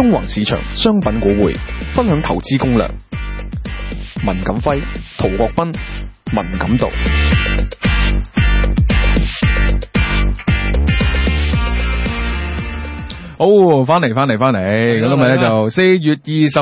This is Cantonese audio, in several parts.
中環市場商品股匯，分享投資攻略。文錦輝、陶國斌、文錦道。好，翻嚟，咁今日咧就4月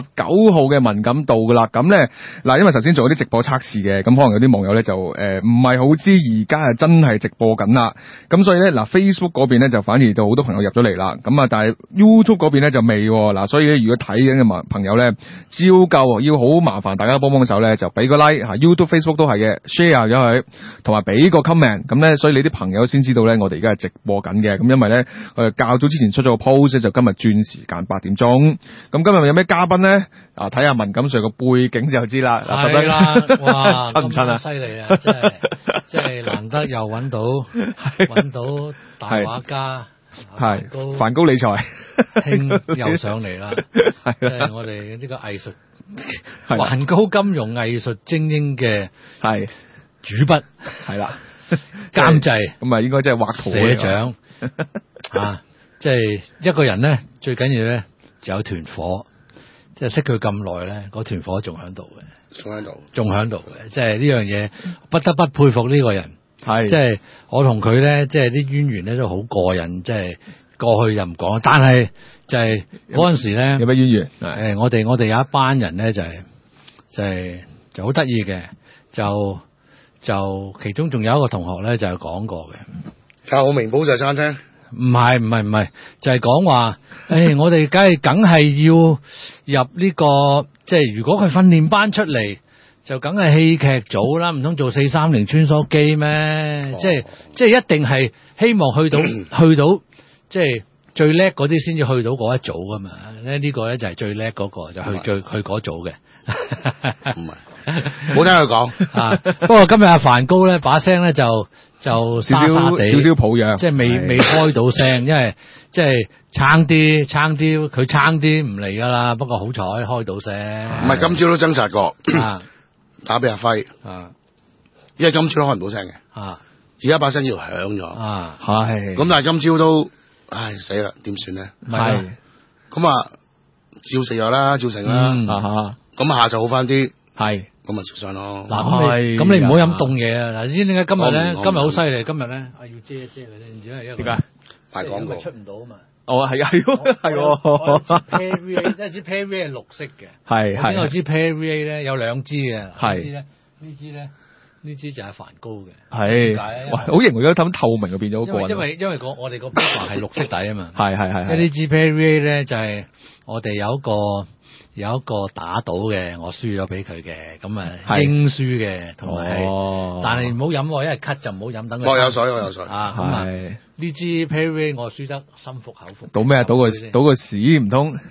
29號嘅文錦道噶啦。咁咧嗱，因為頭先做咗啲直播測試嘅，咁可能有啲網友咧就唔係好知而家係真係直播緊啦。咁所以咧嗱 ，Facebook 嗰邊咧就反而就好多朋友入咗嚟啦。咁啊，但係 YouTube 嗰邊咧就未嗱，所以咧如果睇緊嘅朋友咧，照舊要好麻煩大家幫手咧，就俾個 like 吓 YouTube、Facebook 都係嘅 ，share 咗佢，同埋俾個 comment。咁咧，所以你啲朋友先知道咧，我哋而家係直播緊嘅。咁因為咧，較早之前出咗個 post。就今日轉時間8點鐘，咁今日有咩嘉賓咧？啊，睇下文錦上個背景就知啦。 係啦，哇， 襯唔襯啊？ 犀利啊！真係難得又揾到大畫家， 係梵高理財興又上嚟啦。即係我哋呢個藝術梵高金融藝術精英嘅係主筆係啦， 監製咁啊，應該即係畫圖社長啊。即係一個人咧，最緊要咧就有團火，即係識佢咁耐咧，嗰團火仲喺度嘅，仲喺度嘅。即係呢樣嘢不得不佩服呢個人。係，即係我同佢咧，即係啲淵源咧都好過癮。即係過去就唔講，但係就係嗰陣時咧， 有咩淵源？ 我哋有一班人咧，就好得意嘅，就其中仲有一個同學咧就係講過嘅， 靠明寶石餐廳。 唔係，就係講話，我哋梗係要入呢個，即係如果佢訓練班出嚟，就梗係戲劇組啦，唔通做430穿梭機咩？即係一定係希望去到，即係最叻嗰啲先至去到嗰一組噶嘛？呢個咧就係最叻嗰個，就去嗰組嘅。 唔係，冇聽佢講啊。不過今日阿梵高咧把聲咧就沙沙地， 少少抱恙， 即係未開到聲，因為即係撐啲，佢撐啲唔嚟噶啦。不過好彩開到聲。 唔係今朝都掙扎過，打俾阿輝，因為今朝都開唔到聲嘅，而家把聲要響咗，係。咁但係今朝都，唉死啦，點算咧？ 係。 咁啊，照食藥啦，照成啦，咁下晝好翻啲，係。咁咪食上咯。 嗱，咁你唔好飲凍嘢啊！嗱，你知點解今日咧？今日好犀利，今日咧要遮一遮佢先，因為點解？ 賣廣告出唔到啊嘛。 哦，係喎。 Perrier 即係支 Perrier 係綠色嘅。 係。 我知 Perrier 咧有兩支嘅。係。呢支就係梵高嘅。 係。哇，好型喎！而家睇透明就變咗好過癮。 因為我哋個標牌係綠色底啊嘛。 係。 呢支 Perrier 咧就係我哋有一個打賭嘅，我輸咗俾佢嘅，咁啊應輸嘅，同埋，但係唔好飲，因為咳就唔好飲，等佢。 我有水啊，咁啊呢支 Perrier 我輸得心服口服。 賭咩啊？賭個屎唔通？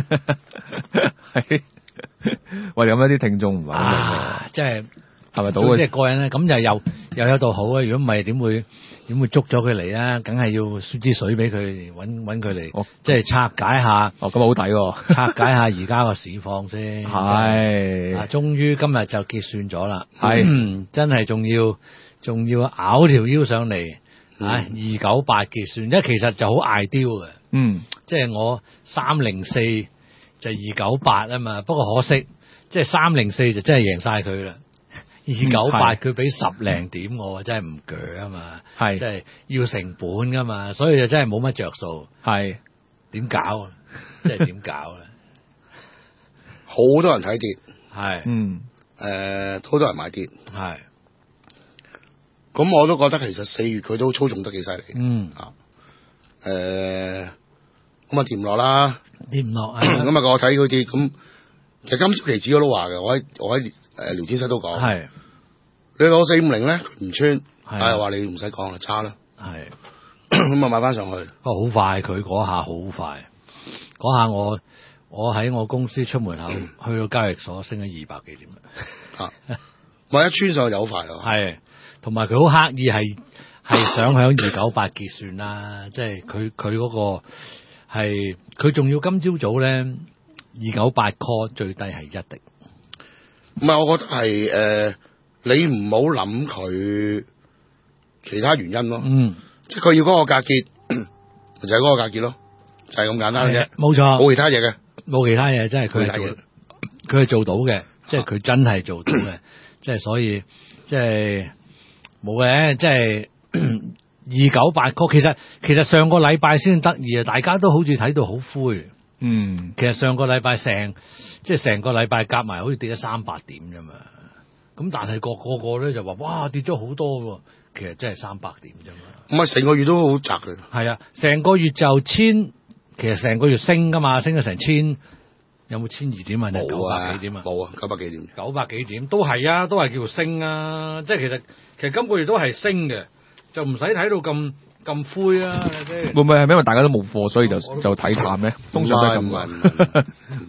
係，喂，有啲聽眾唔係啊，即係係咪賭個？ 即係過癮咧，咁就又有道好啊！如果唔係點會捉咗佢嚟啊？梗係要輸支水俾佢，揾佢嚟，即係拆解下。 哦，咁好抵喎！ 拆解下而家個市況先。係。啊，終於今日就結算咗啦。係。真係仲要咬條腰上嚟。298結算，因為其實就好ideal嘅。即係我304就298啊嘛。不過可惜，即係304就真係贏晒佢啦。298佢俾10零點我，真係唔鋸啊嘛，係即係要成本噶嘛，所以就真係冇乜着數。係點搞啊？即係點搞咧？ 好多人睇跌， 係好多人買跌， 係。 咁我都覺得其實4月佢都操縱得幾犀利。咁啊跌唔落啦， 跌唔落。 咁啊我睇佢跌咁。其實今朝期指我都話嘅，我喺聊天室都講，係你攞450咧，佢唔穿，但係話你唔使講啦，差啦，係咁啊買翻上去。 好快，佢嗰下好快，嗰下我喺我公司出門口去到交易所升咗200幾點啦， 我一穿上去就好快咯， 係，同埋佢好刻意係想響298結算啦，即係佢嗰個係佢仲要今朝早咧。298 call 最低係1滴， 唔係我覺得係你唔好諗佢其他原因咯，即係佢要嗰個價結，就係嗰個價結咯，就係咁簡單嘅啫， 冇錯， 冇其他嘢嘅。 冇其他嘢，真係佢係做到嘅，即係佢真係做到嘅，即係所以即係冇嘅，即係298曲。其實上個禮拜先得意啊，大家都好似睇到好灰。其實上個禮拜成個禮拜夾埋，好似跌咗300點啫嘛。咁但係個咧就話哇跌咗好多喎，其實真係300點啫嘛。 唔係成個月都好窄嘅。 係啊，成個月就其實成個月升噶嘛，升咗成千，有冇1200點啊？900幾點啊？ 冇啊，900幾點。 900幾點都係啊，都係叫做升啊。即係其實今個月都係升嘅，就唔使睇到咁灰啊。即係會唔會係因為大家都冇貨，所以就睇淡咧？通常都係咁嘅。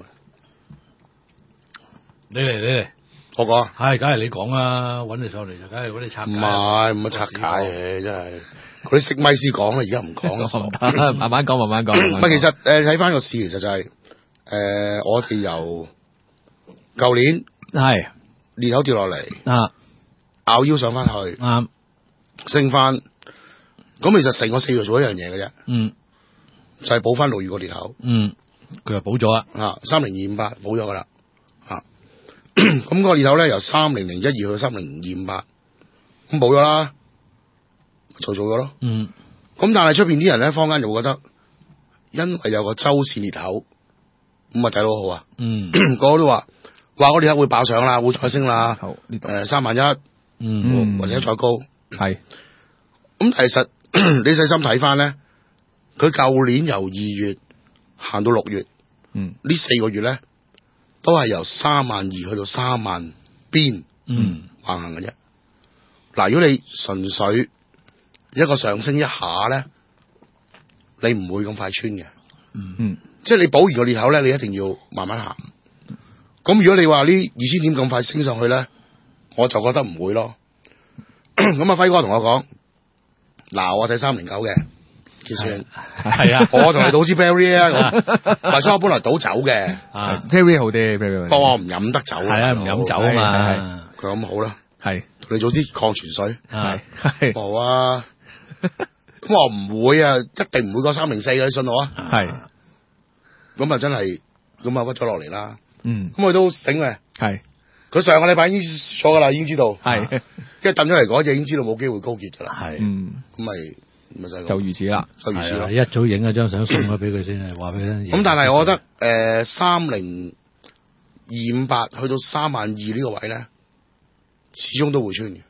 你嚟。 我講係，梗係你講啦，揾你上嚟就梗係揾你拆解。唔係拆解嘅，真係嗰啲識咪先講啦，而家唔講慢慢講。唔係，其實睇翻個市，其實就係我哋由舊年係裂口跌落嚟，拗腰上翻去， 啱升翻。咁其實成個4月做一樣嘢嘅啫，就係補翻6月個裂口， 佢就補咗啦 ，30258補咗噶啦。咁個裂口咧由3001去到30258，咁冇咗啦，就做咗咯。咁但係出邊啲人咧，坊間就會覺得，因為有個周線裂口，咁啊睇到好啊。個個都話個裂口會爆上啦，會再升啦。31000，或者再高。 係。 咁其實你細心睇翻咧，佢舊年由2月行到6月，呢4個月咧。都係由32000去到30000邊，橫行嘅啫。嗱，如果你純粹一個上升一下咧，你唔會咁快穿嘅。即係你補完個裂口咧，你一定要慢慢行。咁如果你話呢2000點咁快升上去咧，我就覺得唔會咯。咁輝哥同我講，嗱，我睇309嘅。結算係啊， 我同你賭支 Perrier 啊，咁，所以我本來賭酒嘅 ，Perrier 好啲，Perrier。 不過我唔飲得酒， 係啊，唔飲酒啊嘛。 佢咁好啦， 係同你做支礦泉水， 係冇啊。咁我唔會啊，一定唔會過304嘅，你信我啊。 係。 咁啊真係，咁啊屈咗落嚟啦。 咁佢都醒嘅。 係。 佢上個禮拜已經錯噶啦，已經知道。 係。 跟住掟咗嚟嗰隻已經知道冇機會高結噶啦。 係。 咁咪。 就如此啦， 一早影咗張相送咗俾佢先，話俾佢聽。 咁但係我覺得30258去到32000呢個位咧，始終都會穿嘅。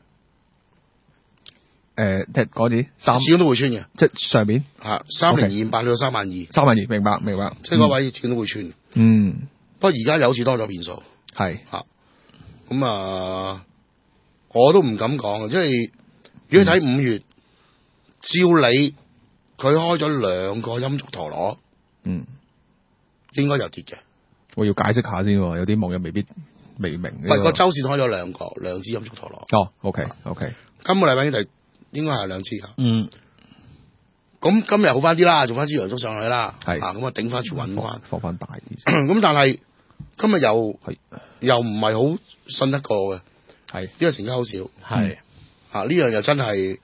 即係嗰啲始終都會穿嘅， 即係上面 30258去到32000。 32000，明白。 即係嗰位始終都會穿。不過而家又好似多咗變數。 係。 咁我都唔敢講，即係如果睇5月。照理佢開咗2個陰燭陀螺，應該就跌嘅。 我要解釋下先，有啲網友未明。 唔係個周線開咗兩支陰燭陀螺。 OK。 今個禮拜應該係2支。咁今日好翻啲啦，做翻支陽燭上去啦。係咁啊，頂翻住穩翻， 放翻大啲。 咁但係今日又唔係好信得過嘅。係因為成交好少。係呢樣又真係。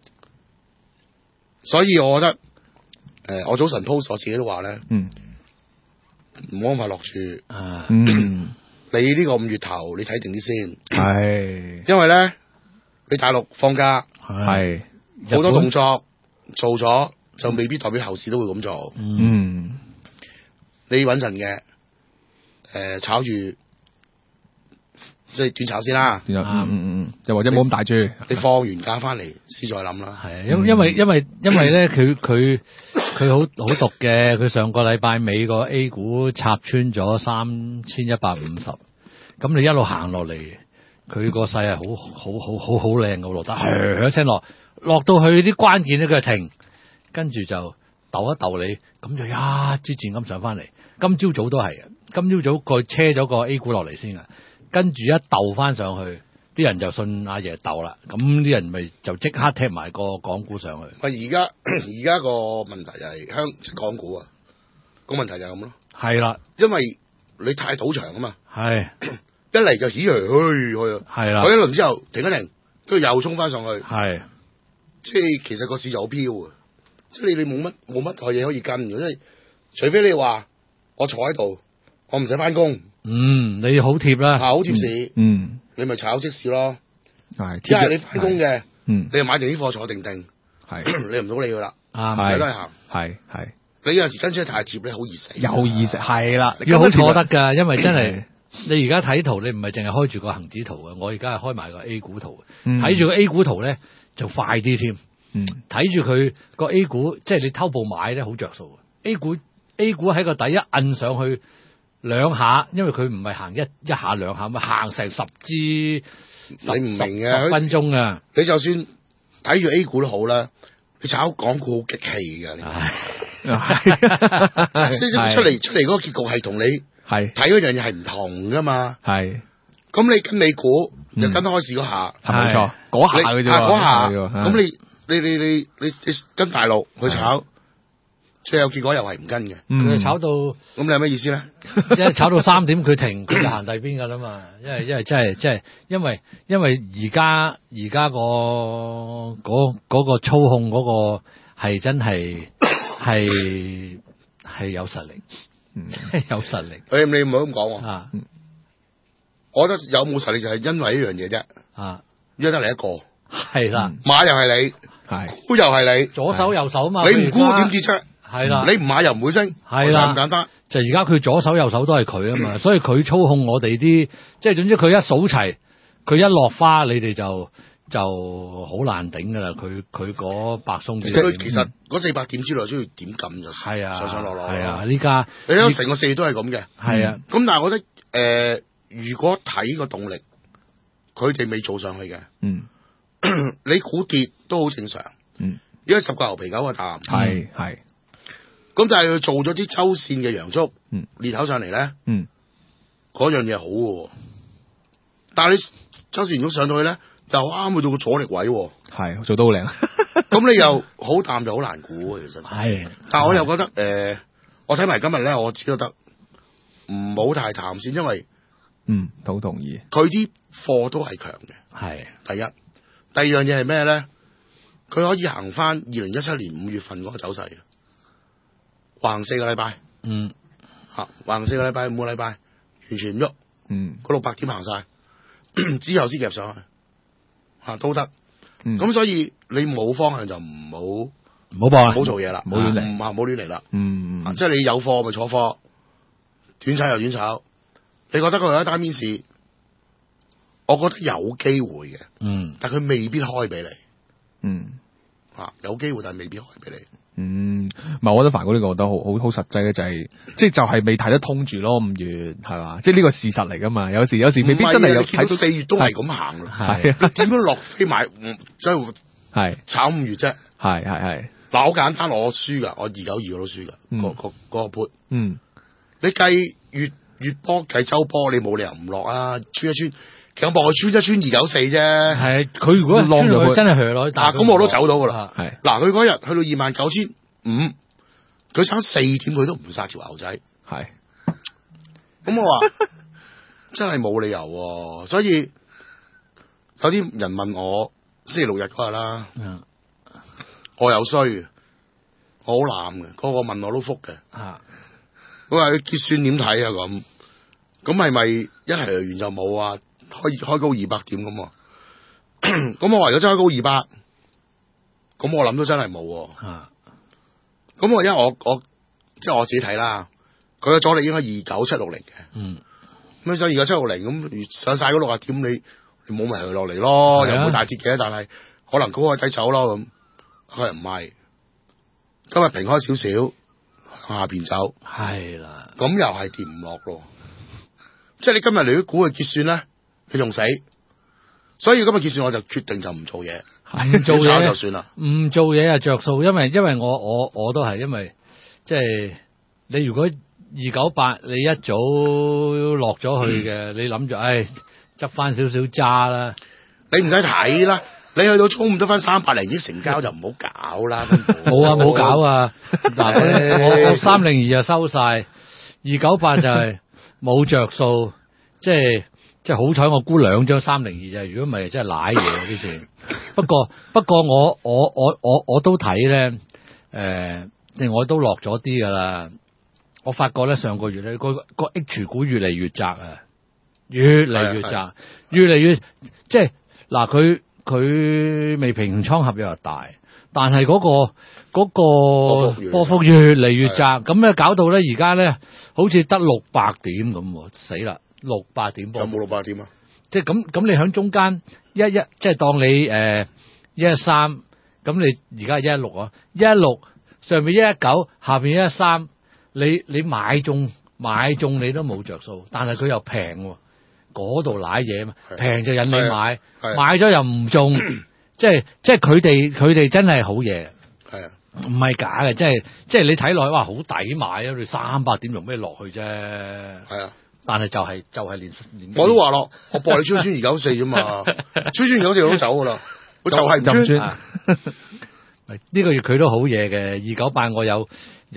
所以我覺得，我早晨 post 我自己都話咧，唔好咁快落注。你呢個5月頭，你睇定啲先。係，因為咧，你大陸放假，係好多動作做咗，就未必代表後市都會咁做。你穩陣嘅，炒住。即係短炒先啦， 又或者冇咁大注， 你放完假翻嚟先再諗啦。 係因為咧，佢好毒嘅。佢上個禮拜尾個 A 股插穿咗3150，咁你一路行落嚟，佢個勢係好靚嘅落得，一聲落到去啲關鍵咧，佢就停，跟住就鬥一鬥你，咁就一支箭咁上翻嚟。今朝早都係，今朝早佢車咗個 A 股落嚟先啊。跟住一鬥翻上去，啲人就信阿爺鬥啦，咁啲人咪就即刻踢埋個港股上去。 而家個問題就係即港股啊，個問題就係咁咯。係啦，因為你太賭場啊嘛。係一嚟就起嚟去啊。係啦，嗰一輪之後停一停，跟住又衝翻上去。係，即係其實個市就好飄啊，即係你冇乜個嘢可以跟嘅，即係除非你話我坐喺度我唔使翻工。 你好貼啦， 好貼市。你咪炒即市咯。 係， 一係你翻工嘅，你就買定啲貨坐定定，你唔到你噶啦，係都係行。係。你有陣時跟車太貼咧，好易死。 有意識係啦， 要好坐得㗎，因為真係你而家睇圖，你唔係淨係開住個恒指圖嘅，我而家係開埋個 A 股圖嘅，睇住個 A 股圖咧就快啲添。睇住佢個 A 股，即係你偷步買咧好着數。A 股喺個底一摁上去兩下，因為佢唔係行一下兩下，咪行成10至你唔明嘅 10分鐘啊！ 你就算睇住 A 股都好啦，你炒港股好激氣㗎。出嚟嗰個結局係同你睇嗰樣嘢係唔同噶嘛。係。咁你跟美股就跟開市嗰下， 係冇錯，嗰下嘅啫。 嗰下，咁你跟大陸去炒，最後結果又係唔跟嘅。 佢炒到咁你有咩意思咧？ 即係炒到3點佢停，佢就行第邊噶啦嘛。因為真係因為而家嗰個操控嗰個係真係係有實力，有實力。 你唔好咁講喎。我覺得有冇實力就係因為一樣嘢啫。約得你一個。係啦。馬又係你，沽又係你，左手右手嘛。你唔沽點跌出？係啦。你唔買又唔會升。係啦。咁簡單。 就而家佢左手右手都係佢啊嘛，所以佢操控我哋啲，即係總之佢一數齊，佢一落花，你哋就好難頂噶啦。佢嗰百鬆點。 佢其實嗰400點之內都要點撳就係上上落落。 係啊，呢家你睇成個4月都係咁嘅。係啊。咁但係我覺得如果睇個動力，佢哋未做上去嘅。你估跌都好正常。因為10個牛皮9個淡。係。咁但係佢做咗啲周線嘅陽燭，裂口上嚟咧，嗰樣嘢好嘅。但係你周線陽燭上到去咧，又啱去到個阻力位， 係做到好靚。 咁你又好淡就好難估其實。係，但係我又覺得我睇埋今日咧，我只覺得唔好太淡先，因為好同意。 佢啲貨都係強嘅，係第一。第二樣嘢係咩咧？佢可以行翻2017年5月份嗰個走勢。橫4個禮拜，橫4個禮拜5個禮拜，完全唔喐，嗰600點行晒，之後先夾上去，都得。咁所以你冇方向就唔好搏， 唔好做嘢啦，唔好亂嚟啦。即係你有貨咪坐貨，短炒又短炒。你覺得佢有一單面市，我覺得有機會嘅，但佢未必開俾你。有機會，但係未必開俾你。唔係，我覺得凡哥呢個覺得好實際嘅就係，即係就係未睇得通住咯，5月係嘛？即係呢個事實嚟噶嘛？有時未必真係有睇到 4月都係咁行咯。係你點樣落飛買？即係炒5月啫。係。嗱，好簡單，我輸噶，我292我都輸噶。嗰個 put。你計月波計周波，你冇理由唔落啊！穿一穿。強博佢穿一穿294啫， 係佢如果穿落去真係去落去， 咁我都走到噶啦。係嗱，佢嗰日去到29,500，佢差4點佢都唔殺條牛仔。係，咁我話真係冇理由，所以有啲人問我星期6日嗰日啦，我有衰，我好濫嘅，個個問我都覆嘅。我話佢結算點睇啊？咁係咪一係完就冇啊？開高200點咁，咁我話如果真開高200，咁我諗都真係冇。咁我因為我即係我自己睇啦，佢嘅阻力應該29760嘅。咁所以29760咁上晒嗰60點，你冇咪去落嚟咯，又唔會大跌嘅，但係可能高開低走咯咁。佢又唔係，今日平開少少向下邊走，係啦，咁又係跌唔落咯。即係你今日嚟啲股嘅結算咧，你仲死，所以今日結算我就決定就唔做嘢，唔做嘢就算啦。 唔做嘢啊着數，因為我都係因為即係你如果298你一早落咗去嘅，你諗住執翻少少揸啦， 你唔使睇啦，你去到中午得翻300零億成交就唔好搞啦。 冇搞啊！嗱，我302就收晒，298就係冇着數，即係好彩我沽2張302啫，如果唔係真係瀨嘢之前。不過我都睇咧，我都落咗啲噶啦。 我發覺咧上個月咧個 H 股越嚟越窄啊，越嚟越窄，越嚟越即係嗱佢未平倉合約又大，但係嗰個波幅越嚟越窄，咁咧搞到咧而家咧好似得600點咁，死啦！600點波， 有冇600點啊？ 即係咁你喺中間即係當你113，咁你而家116啊，116上面119，下邊113，你買中你都冇着數，但係佢又平喎，嗰度瀨嘢嘛，平就引你買，買咗又唔中，即係佢哋真係好嘢， 係啊， 唔係假嘅，即係你睇落去哇好抵買啊，你300點用咩落去啫？ 係啊。但係就係連我都話咯，我博你穿294啫嘛，穿294我都走噶啦，我就係唔穿。 呢個月佢都好嘢嘅，298我有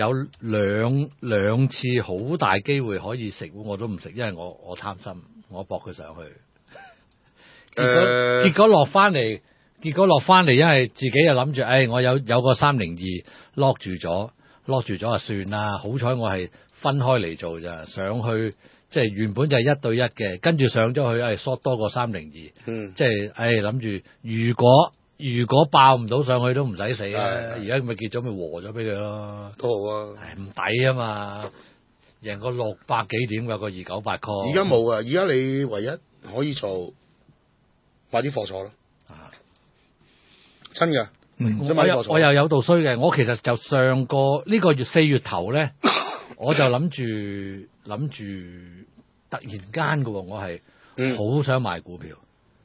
兩次好大機會可以食，我都唔食，因為我貪心，我搏佢上去。結果落翻嚟，因為自己又諗住，我有個302 lock 住咗就算啦。好彩我係分開嚟做咋，上去。即係原本就係1對1嘅，跟住上咗去，short 多過302，即係諗住如果爆唔到上去都唔使死啊！而家咪結咗咪和咗俾佢咯， 都好啊， 唔抵啊嘛，贏個600幾點㗎個298 call。 而家冇啊，而家你唯一可以做買啲貨錯咯，真㗎， 我又有度衰嘅，我其實就上個呢個月4月頭咧。我就諗住突然間嘅，我係好想買股票，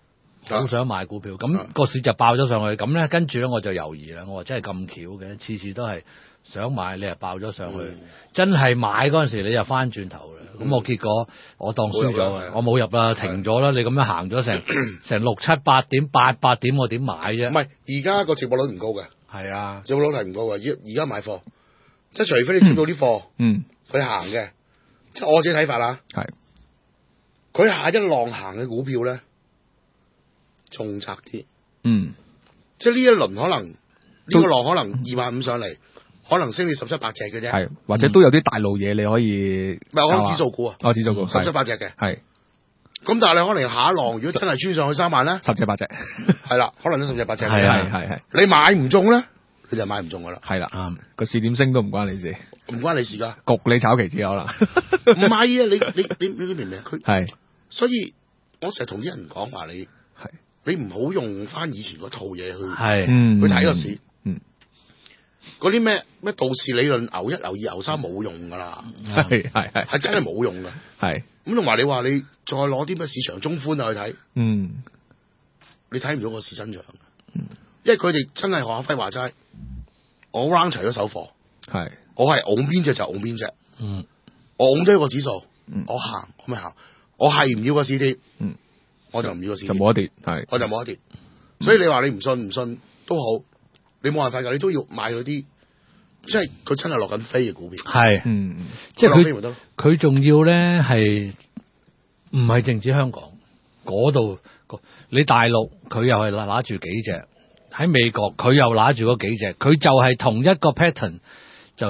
咁個市就爆咗上去，咁咧跟住咧我就猶豫啦，我話真係咁巧嘅，次次都係想買，你又爆咗上去，真係買嗰陣時你又翻轉頭啦，咁我結果我當輸咗，我冇入啦，停咗啦，你咁樣行咗成6、7、8點、8點，我點買啫？ 唔係，而家個接報率唔高嘅， 係啊， 接報率係唔高嘅，而家買貨。即係除非你接到啲貨，佢行嘅，即係我自己睇法啦。係，佢下一浪行嘅股票咧，重窄啲。即係呢一輪可能呢個浪可能25000上嚟，可能升你17、8隻嘅啫。係， 或者都有啲大路嘢你可以。 唔係我講指數股啊， 指數股 17、8隻嘅。係。 咁但係你可能下一浪如果真係穿上去3萬咧 ，10隻8隻。 係啦，可能都10隻8隻。 係。你買唔中咧？你就買唔中噶啦， 係啦，個市點升都唔關你事， 唔關你事噶， 焗你炒期指可能， 唔係啊，你明唔明？佢係， 所以我成日同啲人講話你唔好用翻以前嗰套嘢去去睇個市，嗰啲咩道氏理論牛1、牛2、牛3冇用噶啦，係真係冇用噶，係咁同埋你話你再攞啲咩市場中寬啊去睇，你睇唔到個市增長，因為佢哋真係學阿輝話齋。我 round 齊咗手貨，我係拱邊隻就拱邊隻，我拱咗一個指數，我行我咪行，我係唔要個市跌，我就唔要個市跌， 就冇得跌， 我就冇得跌，所以你話你唔信都好，你冇辦法㗎，你都要買嗰啲，即係佢真係落緊飛嘅股票， 即係佢仲要咧係唔係淨止香港嗰度，你大陸佢又係揦住幾隻。喺美國佢又揦住嗰幾隻，佢就係同一個 pattern， 就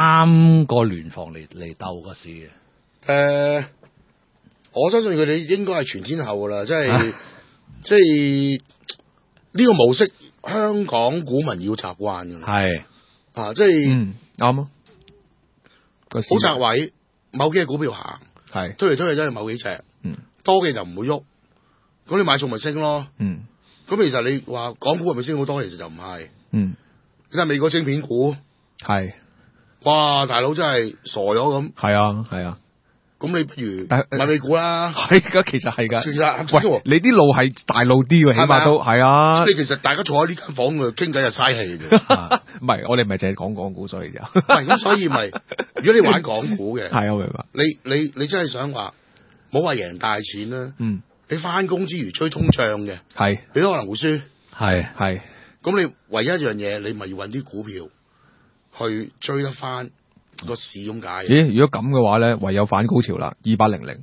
3個聯防嚟鬥個市嘅。 我相信佢哋應該係全天候噶啦，即係呢個模式，香港股民要習慣噶啦。即係啱啊， 好窄位，某幾隻股票行，推嚟推去都係某幾隻，多嘅就唔會喐，咁你買中咪升咯。咁其實你話港股係咪升好多？其實就唔係。你睇美國晶片股，哇！大佬真係傻咗咁。係啊。咁你不如買美股啦。 係噶，其實係噶。 其實喂，你啲路係大路啲喎，起碼都係啊。 你其實大家坐喺呢間房度傾偈就嘥氣嘅。 唔係，我哋咪淨係講港股，所以就。 咁所以咪，如果你玩港股嘅， 係我明白。 你真係想話，冇話贏大錢啦。你翻工之餘追通脹嘅，你都可能會輸。咁你唯一一樣嘢，你咪要揾啲股票去追得翻個市咁解。 咦？如果咁嘅話咧，唯有反高潮啦，2800。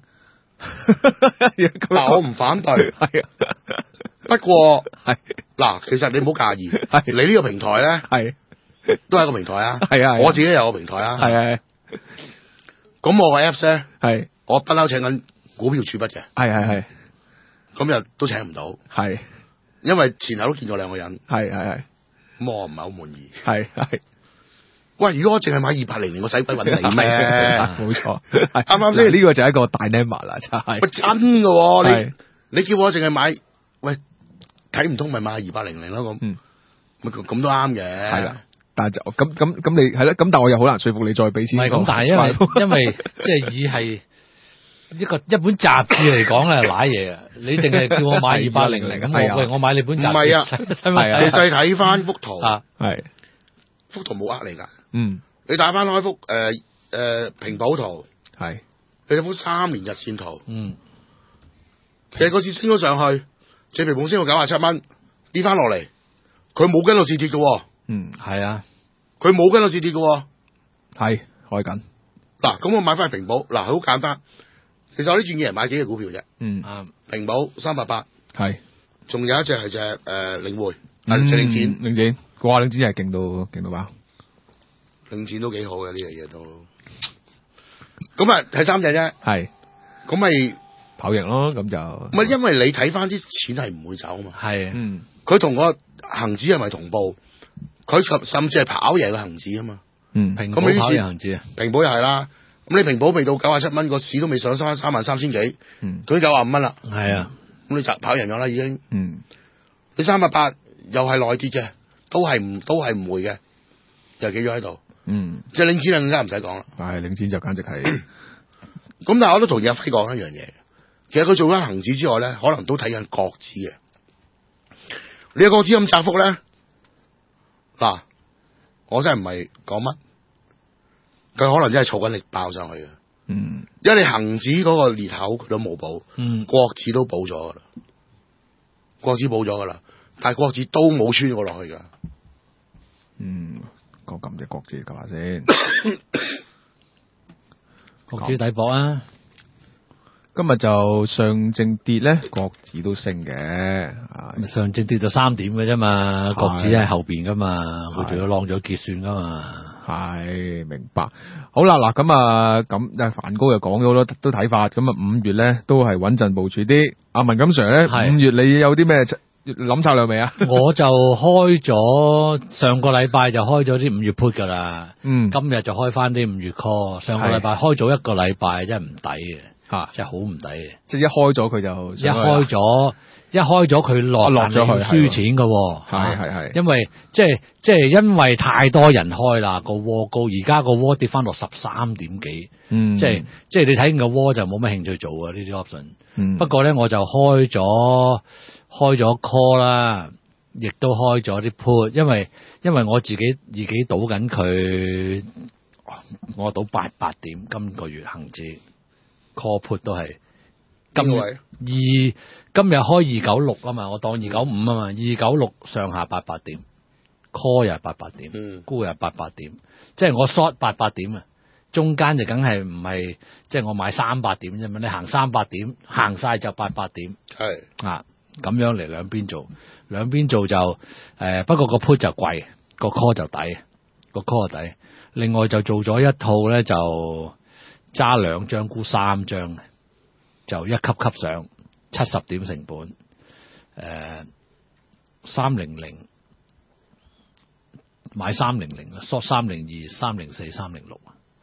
嗱，我唔反對。不過嗱，其實你唔好介意。你呢個平台咧，都係一個平台啊。我自己有個平台啊。 咁我個 Apps 咧係我不嬲請緊股票儲筆嘅， 係， 咁又都請唔到， 係因為前後都見過兩個人， 係， 咁我唔係好滿意。 係。 喂，如果我淨係買200，我使鬼揾你咩？ 冇錯， 啱啱先？ 呢個就係一個大 number 啦，真係。 喂，真㗎喎，你叫我淨係買，喂，睇唔通咪買200咯咁，咁都啱嘅。係啦， 但係就咁你係啦，咁但係我又好難說服你再俾錢。 唔係咁，但係因為即係以係一本雜誌嚟講啊，瀨嘢啊！你淨係叫我買200咁，我買你本雜誌。唔係啊， 其實睇翻幅圖係幅圖冇呃你㗎。你打翻開幅平保圖， 係你睇幅3年日線圖，其實個市升咗上去，借平保升到97蚊，跌翻落嚟，佢冇跟到市跌嘅。 係啊， 佢冇跟到市跌嘅。 係開緊。 嗱，咁我買翻平保，嗱，好簡單。其實我呢轉嘅人買幾隻股票啫。平保388，係，仲有一隻係隻領匯，領展， 哇，領展係勁到爆。 領展都幾好嘅呢樣嘢都，咁啊睇3隻啫，係，咁咪跑贏咯，咁就唔係因為你睇翻啲錢係唔會走啊嘛， 係， 佢同個恒指係咪同步？佢甚至係跑贏個恒指啊嘛， 平保跑贏恒指啊， 平保又係啦，咁你平保未到97蚊，個市都未上翻33000幾，佢95蚊啦， 係啊， 咁你就跑贏咗啦已經，你388又係內跌嘅，都係唔會嘅，又企咗喺度。即係領展更加唔使講啦， 係領展就簡直係。 咁但係我都同意阿輝講一樣嘢，其實佢做緊恒指之外咧，可能都睇緊國指嘅。你個國指咁窄幅咧，嗱，我真係唔係講乜，佢可能真係儲緊力爆上去嘅。因為你恒指嗰個裂口佢都冇補，國指都補咗噶啦，國指補咗噶啦，但係國指都冇穿過落去噶。 講咁隻國指講下先， 國指抵博啊！ 今日就上證跌咧，國指都升嘅。 上證跌到3點嘅啫嘛，國指喺後邊噶嘛，佢仲要晾咗結算噶嘛。 係明白。好啦，嗱咁啊，咁梵高又講咗好多都睇法。咁啊，5月咧都係穩陣部署啲。阿文錦 Sir 咧，5月你有啲咩諗策略未啊？ 我就開咗上個禮拜就開咗啲5月 put 噶啦，今日就開翻啲5月 call。上個禮拜開咗1個禮拜，真係唔抵嘅，真係好唔抵嘅。即係一開咗佢就一開咗佢落咗去輸錢噶，係，因為即係因為太多人開啦，個窩高，而家個窩跌翻落13點幾，即係你睇見個窩就冇乜興趣做啊呢啲 option。不過咧我就開咗 call 啦，亦都開咗啲 put，因為我自己賭緊佢，我賭88點，今個月恒指 call put 都係今日開296啊嘛，我當295啊嘛，296上下88點 ，call 又係88點，沽又係88點，即係我 short 88點啊，中間就梗係唔係，即係我買300點啫嘛，你行300點，行晒就88點，係啊。咁樣嚟兩邊做就不過個 put 就貴，個 call 就抵，個 call 就抵。另外就做咗一套咧，就揸2張沽3張，就一級級上70點成本，300買300 short 302 304 306，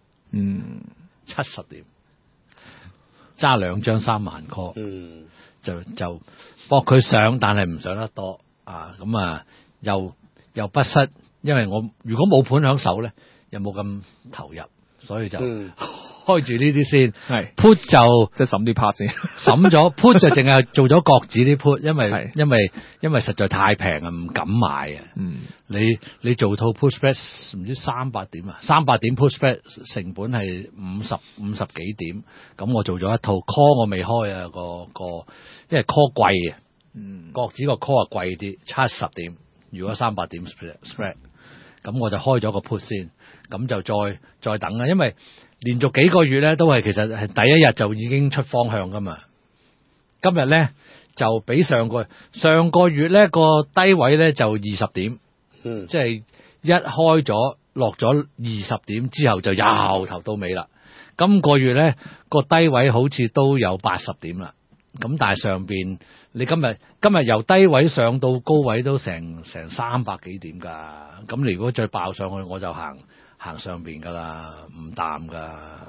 70點，揸2張3萬 call，就搏佢上，但係唔上得多啊！咁啊，又不失，因為我如果冇盤響手咧，又冇咁投入，所以就開住呢啲先。係 put 就即係審啲 part 先， 審咗 put 就淨係做咗國指啲 put，因為實在太平啊，唔敢買啊。你做套 put spread 唔知300點啊，300點 put spread 成本係50幾點，咁我做咗一套 call 我未開啊，因為 call 貴啊，國指個 call 啊貴啲，70點，如果300點 spread， 咁我就開咗個 put 先，咁就再等啊，因為連續幾個月咧都係其實係第一日就已經出方向噶嘛，今日咧就比上個月咧個低位咧就20點，即係一開咗落咗20點之後就由頭到尾啦。 今個月咧個低位好似都有80點啦，咁但係上邊你今日由低位上到高位都成300幾點㗎，咁你如果再爆上去，我就行上邊㗎啦，唔淡㗎。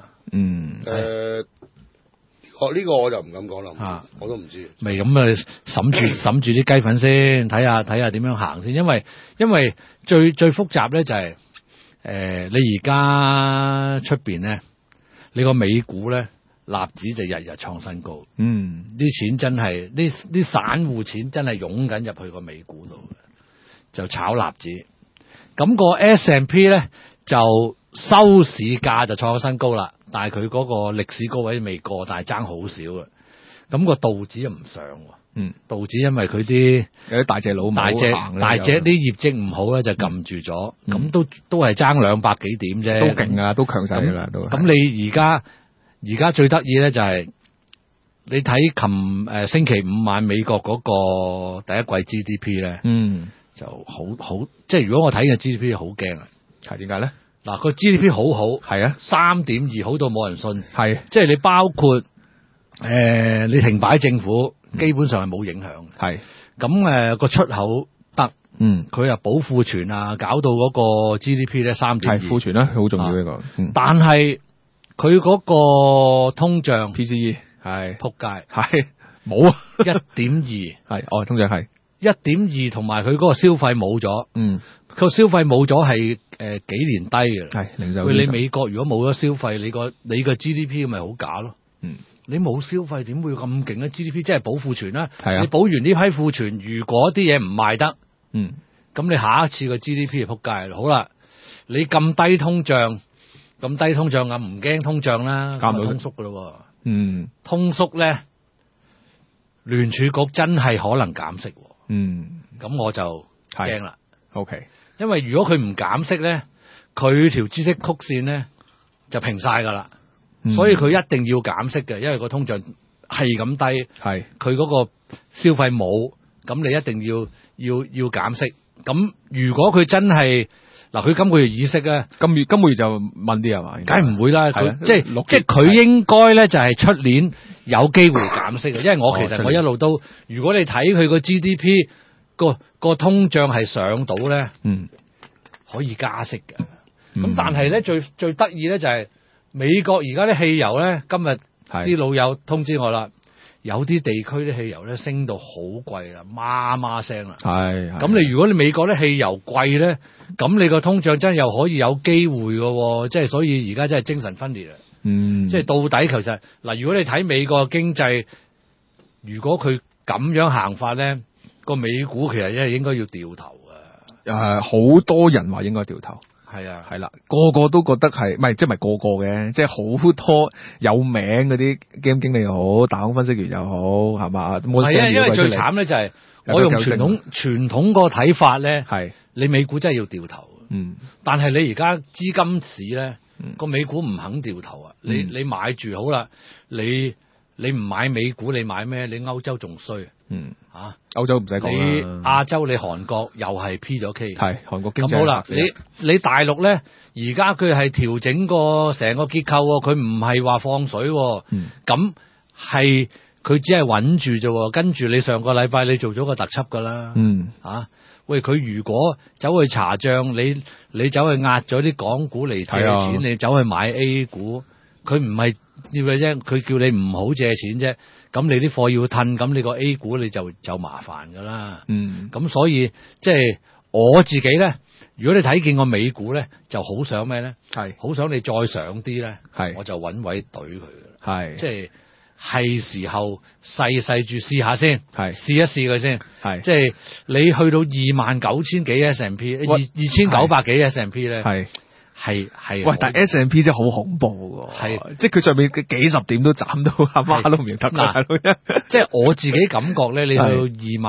呢個我就唔敢講啦，我都唔知。 咪咁啊，審住啲雞粉先，睇下點樣行先，因為最複雜咧就係你而家出邊咧，你個美股咧納指就日日創新高，啲錢真係啲散戶錢真係湧緊入去個美股度，就炒納指。咁個 S&P 咧就收市價就創新高啦。但係佢嗰個歷史高位未過，但係爭好少嘅。咁個道指又唔上，道指因為佢啲有啲大隻佬大隻啲業績唔好咧，就撳住咗。咁都係爭200幾點啫， 都勁啊，都強勢㗎啦，都。 咁你而家最得意咧就係你睇星期五晚美國嗰個第一季 GDP 咧，就好即係如果我睇嘅 GDP 好驚啊， 係點解咧？ 嗱，個 GDP 好， 係啊 ，3.2好到冇人信， 係， 即係你包括你停擺政府，基本上係冇影響， 係， 咁個出口得，佢又保庫存啊，搞到嗰個 GDP 咧3.2， 係庫存啦，好重要呢個， 但係佢嗰個通脹 PCE 係撲街， 係冇啊 ，1.2， 係，通脹係 1.2，同埋佢嗰個消費冇咗，個消費冇咗係幾年低嘅， 係零售。 你美國如果冇咗消費，你個 GDP 咪好假咯？你冇消費點會咁勁咧 ？GDP 即係保庫存啦，你保完呢批庫存，如果啲嘢唔賣得，咁你下一次個 GDP 就撲街啦。好啦，你咁低通脹啊，唔驚通脹啦，咁通縮噶咯。通縮咧，聯儲局真係可能減息。咁我就驚啦。 OK。 因為如果佢唔減息咧，佢條孳息曲線咧就平晒噶啦，所以佢一定要減息嘅，因為個通脹係咁低，係佢嗰個消費冇，咁你一定要減息。咁如果佢真係嗱，佢今個月議息咧， 今個月就問啲係嘛？ 梗係唔會啦，佢即係佢應該咧就係出年有機會減息嘅，因為其實我一路都，如果你睇佢個 GDP。個通脹係上到咧，可以加息嘅。咁但係咧最得意咧就係美國而家啲汽油咧，今日啲老友通知我啦，有啲地區啲汽油咧升到好貴啦，媽媽聲啦。咁如果你美國啲汽油貴咧，咁你個通脹真係又可以有機會嘅，即係所以而家真係精神分裂啊。即係到底其實嗱，如果你睇美國經濟，如果佢咁樣行法咧。個美股其實應該要掉頭嘅， 好多人話應該掉頭， 係啊， 係啦，個個都覺得係，唔係即係唔係個個嘅，即係好多有名嗰啲基金經理又好，大行分析員又好，係嘛？ 係啊，因為最慘咧就係我用傳統個睇法咧，係你美股真係要掉頭，但係你而家資金市咧個美股唔肯掉頭啊，你買住好啦，你唔買美股，你買咩？你歐洲仲衰。 歐洲唔使講啦， 你亞洲你韓國又係 P 咗 K， 係韓國經濟咁好啦。你大陸咧，而家佢係調整個成個結構，佢唔係話放水，咁係佢只係穩住啫。跟住你上個禮拜你做咗個特輯噶啦，喂，佢如果走去查賬，你走去壓咗啲港股嚟借錢，你走去買 A 股，佢唔係要你啫，佢叫你唔好借錢啫。咁你啲貨要褪，咁你個 A 股你就麻煩噶啦。咁所以即係我自己咧，如果你睇見個美股咧，就好想咩咧？係好想你再上啲咧，我就揾位懟佢噶啦。即係時候細住試下先，試一試佢先。即係你去到29,000幾 S&P， 2,900幾 S&P 咧。係， 喂！但 S&P 真係好恐怖喎，即係佢上面嘅幾十點都斬到阿媽都唔認得啦。 即係我自己感覺咧，你去到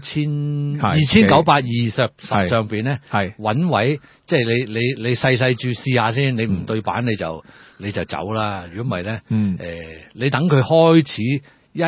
2,920上邊咧，揾位，即係你細住試下先，你唔對板你就走啦。如果唔係咧，你等佢開始一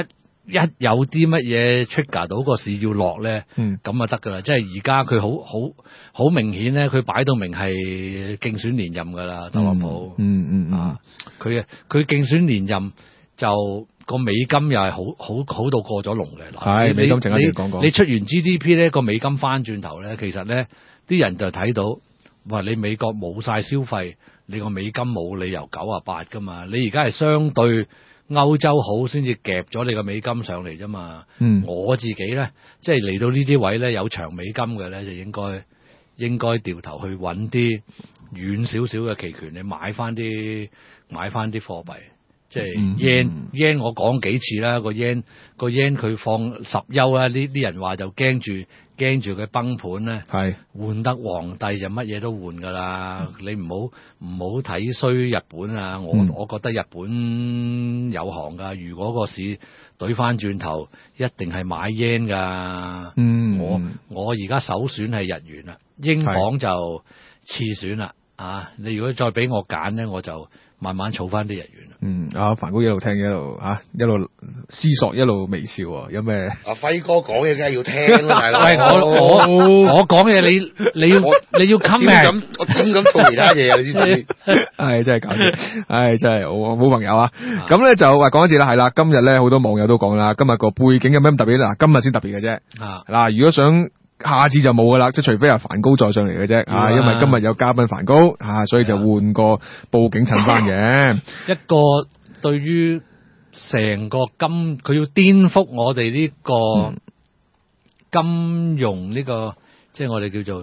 有啲乜嘢 trigger 到個市要落咧，咁啊得噶啦。即係而家佢好明顯咧，佢擺到明係競選連任噶啦，特朗普。佢競選連任就個美金又係好到過咗龍嘅。 係美金陣間要講講。 你出完 GDP 咧，個美金翻轉頭咧，其實咧啲人就睇到，話你美國冇晒消費，你個美金冇理由98噶嘛。你而家係相對歐洲好先至夾咗你個美金上嚟啫嘛。我自己咧，即係嚟到呢啲位咧，有長美金嘅咧，就應該掉頭去揾啲遠少少嘅期權，你買翻啲貨幣。即係 yen 我講幾次啦，個 yen 佢放10休啦，呢啲人話就驚住佢崩盤咧，係換得皇帝就乜嘢都換噶啦。你唔好睇衰日本啊！我覺得日本有行噶，如果個市懟翻轉頭，一定係買 yen 噶。我而家首選係日元啦，英鎊就次選啦。你如果再俾我揀咧，我就慢慢儲翻啲日元。 阿凡哥一路聽一路一路思索一路微笑喎，有咩？ 阿輝哥講嘢梗係要聽啦，大佬。 喂，我講嘢你要 comment。 我點敢做其他嘢啊？你知唔知？ 係真係搞笑，真係好朋友啊！咁咧就講一次啦，係啦，今日咧好多網友都講啦，今日個背景有咩咁特別嗱？今日先特別嘅啫。嗱，如果想下次就冇噶啦，即係除非係梵高再上嚟嘅啫，因為今日有嘉賓梵高，所以就換個佈景襯翻嘅。 一個對於成個佢要顛覆我哋呢個金融呢個，即係我哋叫做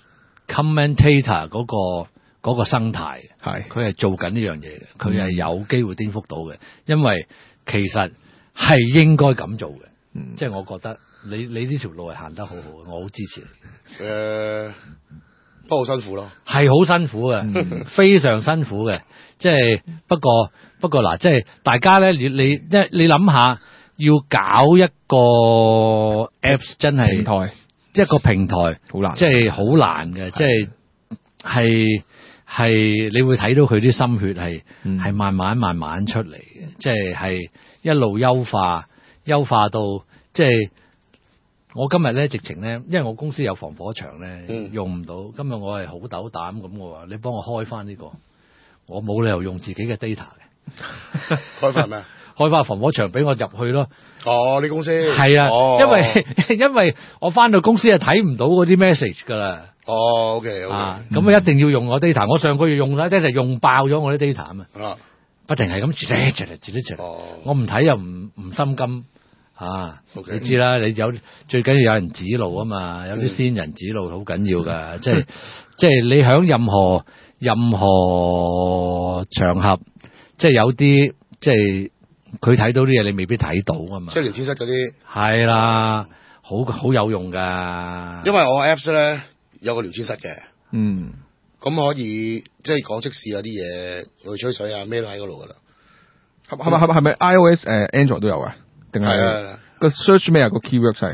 commentator 嗰個生態，佢係做緊呢樣嘢嘅，佢係有機會顛覆到嘅，因為其實係應該咁做嘅，即係我覺得。你呢條路係行得好好，我好支持你。 不過好辛苦咯， 係好辛苦嘅，非常辛苦嘅。即係不過嗱，即係大家咧，你諗下，要搞一個 apps 真係平台， 一個平台好難， 即係好難嘅，即係你會睇到佢啲心血係慢慢出嚟嘅，即係一路優化到即係。我今日咧直情咧，因為我公司有防火牆咧，用唔到。今日我係好斗膽咁，我話你幫我開翻呢個，我冇理由用自己嘅 data 嘅。 開翻咩？ 開翻防火牆俾我入去咯。 你公司係啊，因為我翻到公司係睇唔到嗰啲 message 噶啦。 OK。 咁啊一定要用我 data。我上個月用咗 data，用爆咗我啲 data 啊嘛。不停係咁截，我唔睇又唔心甘。你知啦，你最緊要有人指路啊嘛，有啲先人指路好緊要噶，即係你響任何場合，即係有啲即係佢睇到啲嘢，你未必睇到啊嘛。 即係聊天室嗰啲係啦，好有用噶。 因為我 apps 咧有個聊天室嘅，咁可以即係講即時有啲嘢去吹水啊，咩都喺嗰度噶啦。 係咪 iOS Android 都有啊？定係個 search 咩啊？個 keyword 係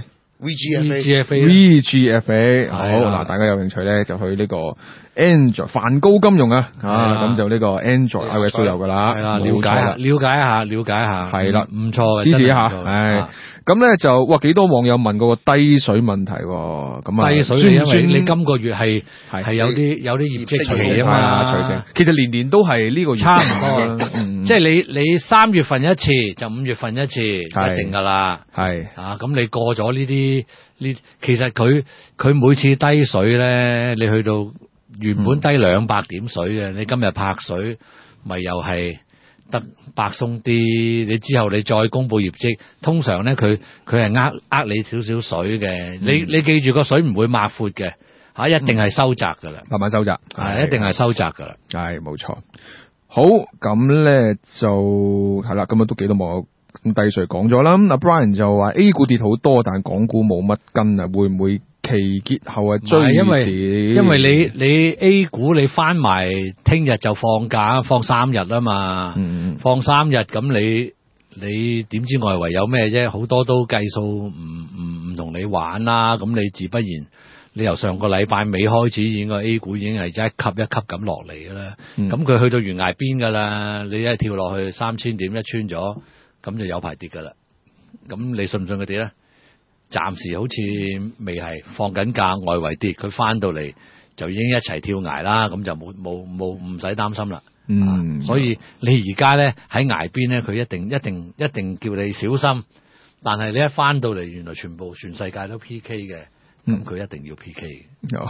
VGFA。好嗱，大家有興趣咧就去呢個 Android 梵高金融啊，咁就呢個 Android iOS 都有噶啦。係啦，了解一下，係啦，唔錯嘅，支持一下。咁咧就幾多網友問嗰個低水問題喎？咁低水因為你今個月係有啲業績除夕啊嘛， 其實年年都係呢個月差唔多，即係你3月份一次就5月份一次一定噶啦，咁你過咗呢啲其實佢每次低水咧，你去到原本低200點水嘅，你今日拍水咪又係得白鬆啲，你之後你再公布業績，通常咧佢係呃你少少水嘅，你記住個水唔會抹闊嘅，一定係收窄噶啦， 慢慢收窄， 一定係收窄噶啦， 係冇錯。好，咁咧就係啦，咁都幾多網友咁低水講咗啦。阿 Brian 就話 A 股跌好多，但港股冇乜跟啊，會唔會期結後追跌？ 因為你 A 股你翻埋聽日就放假，放3日啊嘛，放3日咁你點知外圍有咩啫？好多都計數唔同你玩啦，咁你自不然你由上個禮拜尾開始，已經個 A 股已經係一級一級咁落嚟㗎啦。咁佢去到懸崖邊㗎啦，你一跳落去3000點一穿咗，咁就有排跌㗎啦。 咁你信唔信佢跌咧？暫時好似未係放緊假，外圍跌，佢翻到嚟就已經一齊跳崖啦，咁就冇唔使擔心啦。所以你而家咧喺崖邊咧，佢一定叫你小心。但係你一翻到嚟，原來全世界都 PK 嘅。咁佢一定要 PK。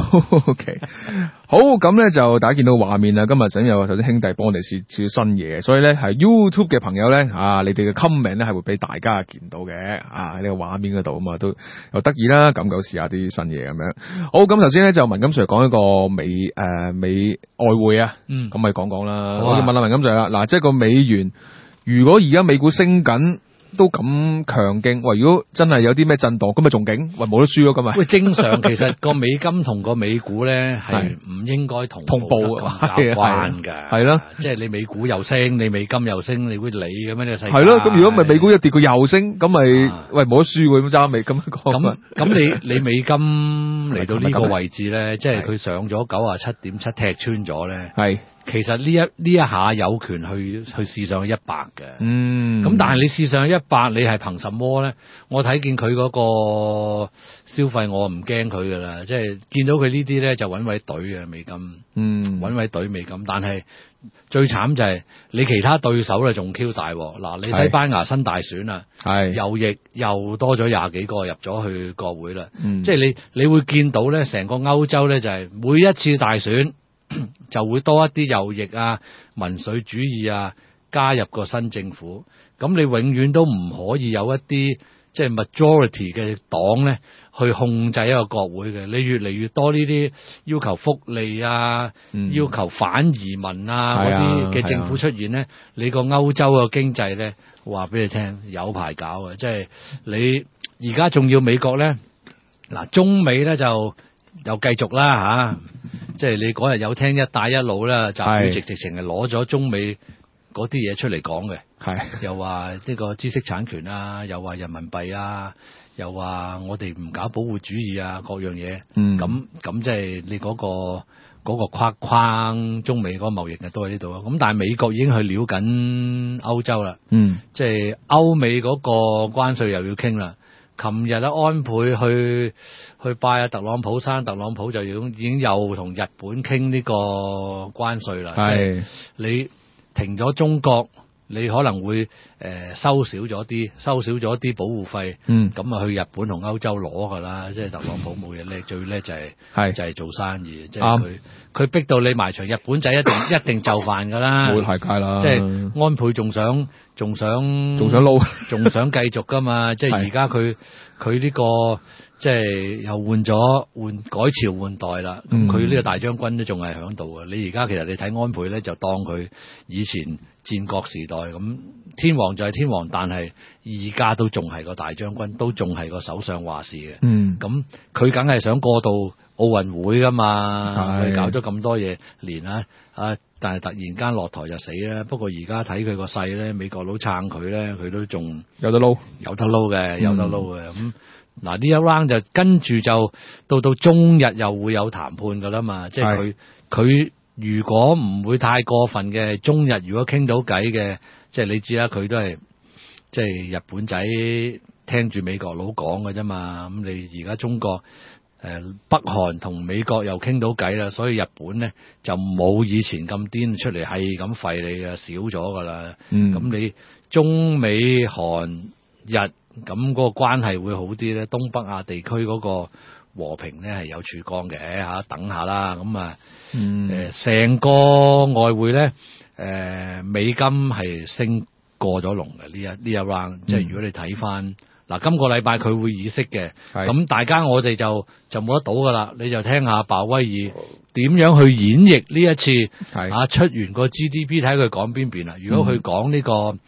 OK， 好，咁咧就大家見到畫面啦。今日想有首先兄弟幫我哋試少新嘢，所以咧係 YouTube 嘅朋友咧，你哋嘅 comment 咧係會俾大家見到嘅。喺呢個畫面嗰度啊嘛，都又得意啦，咁夠試下啲新嘢咁樣。好，咁頭先咧就文錦 Sir 講一個美外匯啊，咁咪講講啦。我要問下文錦 Sir 啦，嗱，即係個美元，如果而家美股升緊，都咁強勁，喂！如果真係有啲咩震盪，咁咪仲勁，喂，冇得輸咯，咁咪。喂， 正常其實個美金同個美股咧係唔應該同步咁關㗎，係咯，即係你美股又升，你美金又升，你會理咁樣呢個世界？係咯，咁如果唔係美股一跌佢又升，咁咪喂冇得輸喎，咁揸美金講。咁你美金嚟到呢個位置咧，即係佢上咗97.7踢穿咗咧，係。其實呢一下有權去試上100嘅，咁但係你試上100，你係憑什麼咧？我睇見佢嗰個消費，我唔驚佢噶啦，即係見到佢呢啲咧就揾位懟嘅美金，揾位懟美金。但係最慘就係你其他對手咧仲 Q 大，嗱你西班牙新大選啦，右翼又多咗20幾個入咗去國會啦，即係你會見到咧成個歐洲咧就係每一次大選。就會多一啲右翼啊、民粹主義啊加入個新政府，咁你永遠都唔可以有一啲即係 majority 嘅黨咧去控制一個國會嘅，你越嚟越多呢啲要求福利啊、要求反移民啊嗰啲嘅政府出現咧，你個歐洲嘅經濟咧話俾你聽有排搞嘅，即係你而家仲要美國咧，嗱中美咧就又繼續啦吓。即係你嗰日有聽一帶一路啦，習主席直情係攞咗中美嗰啲嘢出嚟講嘅，又話呢個知識產權啊，又話人民幣啊，又話我哋唔搞保護主義啊，各樣嘢，咁即係你嗰個框中美嗰個貿易嘅都喺呢度啊。咁但係美國已經去撩緊歐洲啦，即係歐美嗰個關稅又要傾啦。琴日安倍去拜阿特朗普山，特朗普就已經又同日本傾呢個關稅啦。係你停咗中國，你可能會收少咗啲保護費。咁啊去日本同歐洲攞噶啦，即係特朗普冇嘢叻，最叻就係做生意。即係佢逼到你埋牆，日本仔一定就範噶啦。冇太街啦。即係安倍仲想撈，仲想繼續噶嘛？即係而家佢呢個即係又改朝換代啦。咁佢呢個大將軍都仲係響度啊！你而家其實你睇安倍咧，就當佢以前戰國時代咁，天皇就係天皇，但係而家都仲係個大將軍，都仲係個首相話事嘅。咁佢梗係想過到奧運會噶嘛？佢搞咗咁多嘢連但係突然間落台就死啦。不過而家睇佢個勢咧，美國佬撐佢咧，佢都仲有得撈嘅。咁嗱呢一 round 就跟住就到中日又會有談判噶啦嘛。即係佢如果唔會太過分嘅，中日如果傾到偈嘅，即係你知啦，佢都係即係日本仔聽住美國佬講嘅啫嘛。咁你而家中國北韓同美國又傾到偈啦，所以日本咧就冇以前咁癲出嚟係咁廢你啊，少咗噶啦。咁你中美韓日咁嗰個關係會好啲咧，東北亞地區嗰個和平咧係有曙光嘅吓，等下啦。咁成個外匯咧美金係升過咗龍嘅呢一 round，即係如果你睇翻。嗱，今個禮拜佢會議息嘅，咁大家我哋就冇得賭噶啦，你就聽下鮑威爾點樣去演繹呢一次出完個 GDP 睇佢講邊邊啦。如果佢講呢個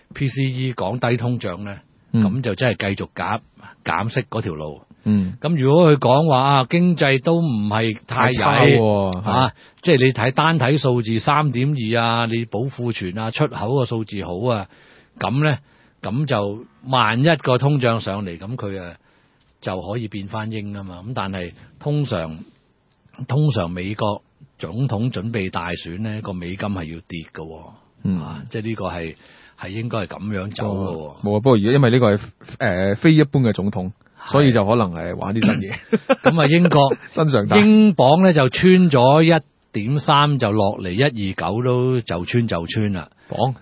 PCE 講低通脹咧，咁就真係繼續減息嗰條路。咁如果佢講話經濟都唔係太曳即係你睇單體數字 3.2 啊，你保庫存啊，出口個數字好啊，咁咧。咁就萬一個通脹上嚟，咁佢就可以變翻鷹啊嘛。咁但係通常美國總統準備大選咧，個美金係要跌㗎。 即係呢個係應該係咁樣走嘅。 冇啊，不過而家因為呢個係非一般嘅總統，所以就可能係玩啲新嘢。 咁啊，英國新常態， 英鎊咧就穿咗1.3就落嚟129都就穿啦。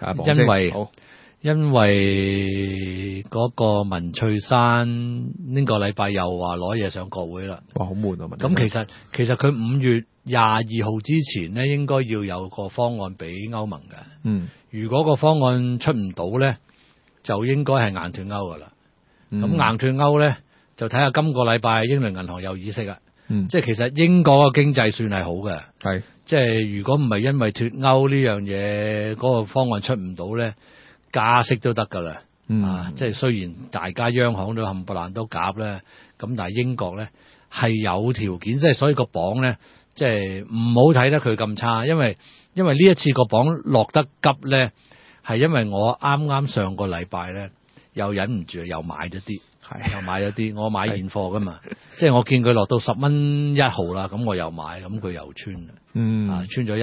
因為嗰個文翠珊呢個禮拜又話攞嘢上國會啦。 哇，好悶啊！ 咁其實佢5月22號之前咧，應該要有個方案俾歐盟嘅。如果個方案出唔到咧，就應該係硬脱歐噶啦。咁硬脱歐咧，就睇下今個禮拜英倫銀行有議息啦。即係其實英國個經濟算係好嘅。 係， 即係如果唔係因為脱歐呢樣嘢嗰個方案出唔到咧，加息都得噶啦。即係雖然大家央行都冚唪唥都夾咧，咁但係英國咧係有條件，即係所以個鎊咧，即係唔好睇得佢咁差，因為呢一次個鎊落得急咧，係因為我啱啱上個禮拜咧又忍唔住又買咗啲。又買咗啲，我買現貨噶嘛，即係我見佢落到10蚊1毫啦，咁我又買，咁佢又穿啦，穿咗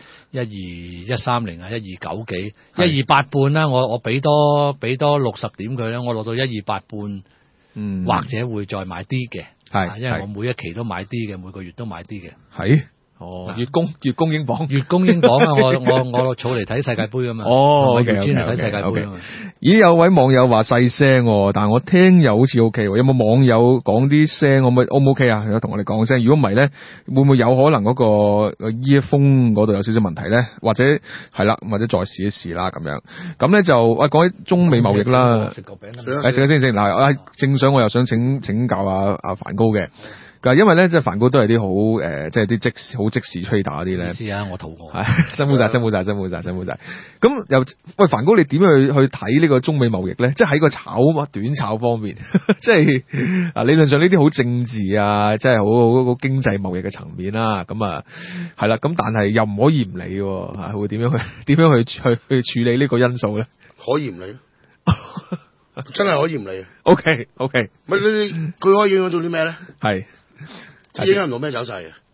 12130啊，129幾，128半啦，我俾多60點佢咧，我落到128半，或者會再買啲嘅，因為我每一期都買啲嘅，每個月都買啲嘅， 係。月供英鎊， 啊！我儲嚟睇世界盃啊嘛。我專嚟睇世界盃啊嘛。 咦，有位網友話細聲，但係我聽又好似 OK。有冇網友講啲聲？O 唔 OK 啊？有同我哋講聲。如果唔係咧，會唔會有可能嗰個 earphone 嗰度有少少問題咧？或者係啦，或者再試一試啦咁樣。咁咧就講起中美貿易啦。食個餅先。嗱，正想我又想請教阿梵高嘅。因為咧，即係梵高都係啲好即係啲好即時trader嗰啲咧。 意思啊，我肚餓。 辛苦晒。咁又喂，梵高你點樣去睇呢個中美貿易咧？即係喺個短炒方面，即係理論上呢啲好政治啊，即係好經濟貿易嘅層面啦。咁係啦，咁但係又唔可以唔理喎，會點樣去處理呢個因素咧？ 可以唔理，真係可以唔理。 OK， 咪佢可以影響到啲咩咧？ 係。 影響唔到咩走勢啊？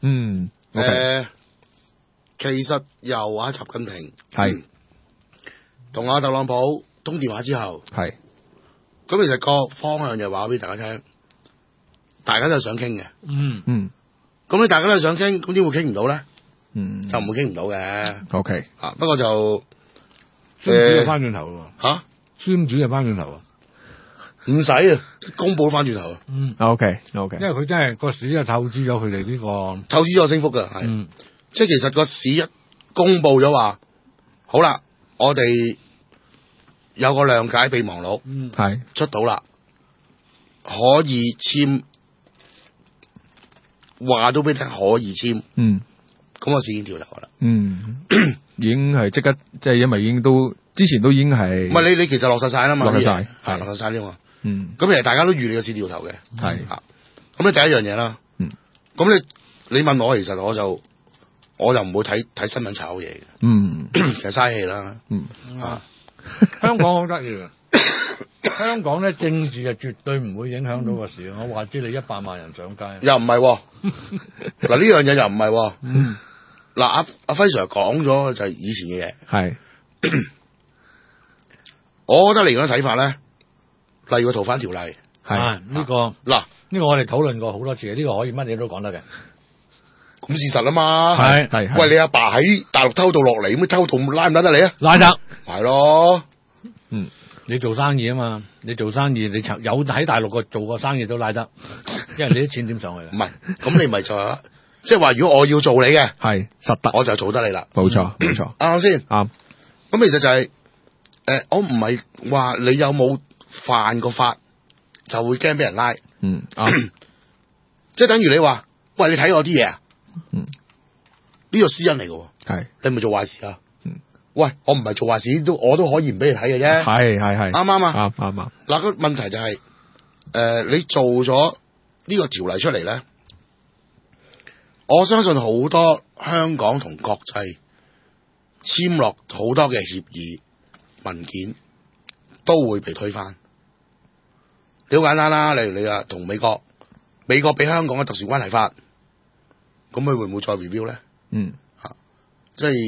其實由阿習近平同阿特朗普通電話之後，咁其實個方向就話俾大家聽，大家都係想傾嘅。咁你大家都係想傾，咁點會傾唔到咧？就唔會傾唔到嘅。 OK， 不過就孫子就翻轉頭喎。孫子就翻轉頭啊！ 唔使啊，公布翻轉頭啊。 OK， 因為佢真係個市就透支咗佢哋呢個透支咗升幅㗎，係。即係其實個市一公布咗話，好啦，我哋有個諒解備忘錄，出到啦，可以簽，話都俾你聽可以簽，咁個市已經掉頭啦， 已經係即刻，即係因為已經都之前都已經係， 唔係你其實落實晒啦嘛， 落實晒， 係落實晒呢嘛，咁其實大家都預你個市掉頭嘅， 係， 咁你第一樣嘢啦，咁你問我，其實我就唔會睇新聞炒嘢嘅，其實嘥氣啦， 香港好得意啊！香港咧政治就絕對唔會影響到個市，我話知你100萬人上街， 又唔係，嗱呢樣嘢又唔係，嗱阿輝 Sir 講咗就係以前嘅嘢， 係， 我覺得嚟講睇法咧，例如個逃犯條例， 係呢個嗱呢個我哋討論過好多次，呢個可以乜嘢都講得嘅。 咁事實啊嘛， 係， 喂，你阿爸喺大陸偷渡落嚟，咁偷渡拉唔拉得你啊？ 拉得， 係咯， 你做生意啊嘛，你做生意你有喺大陸做個生意都拉得，因為你啲錢點上去啦？ 唔係，咁你咪就係，即係話如果我要做你嘅， 係實得， 我就做得你啦， 冇錯， 啱啱先？啱，咁其實就係，我唔係話你有冇犯過法就會驚俾人拉，即係等於你話，喂，你睇我啲嘢啊？呢個私隱嚟嘅， 係你咪做壞事啊？喂，我唔係做壞事，我都可以唔俾你睇嘅啫。 係，啱唔啱啊？ 啱。 嗱，個問題就係，你做咗呢個條例出嚟咧，我相信好多香港同國際簽落好多嘅協議文件都會被推翻。你好簡單啦，例如你啊同美國俾香港嘅特殊關係法。咁佢會唔會再 review 咧？即係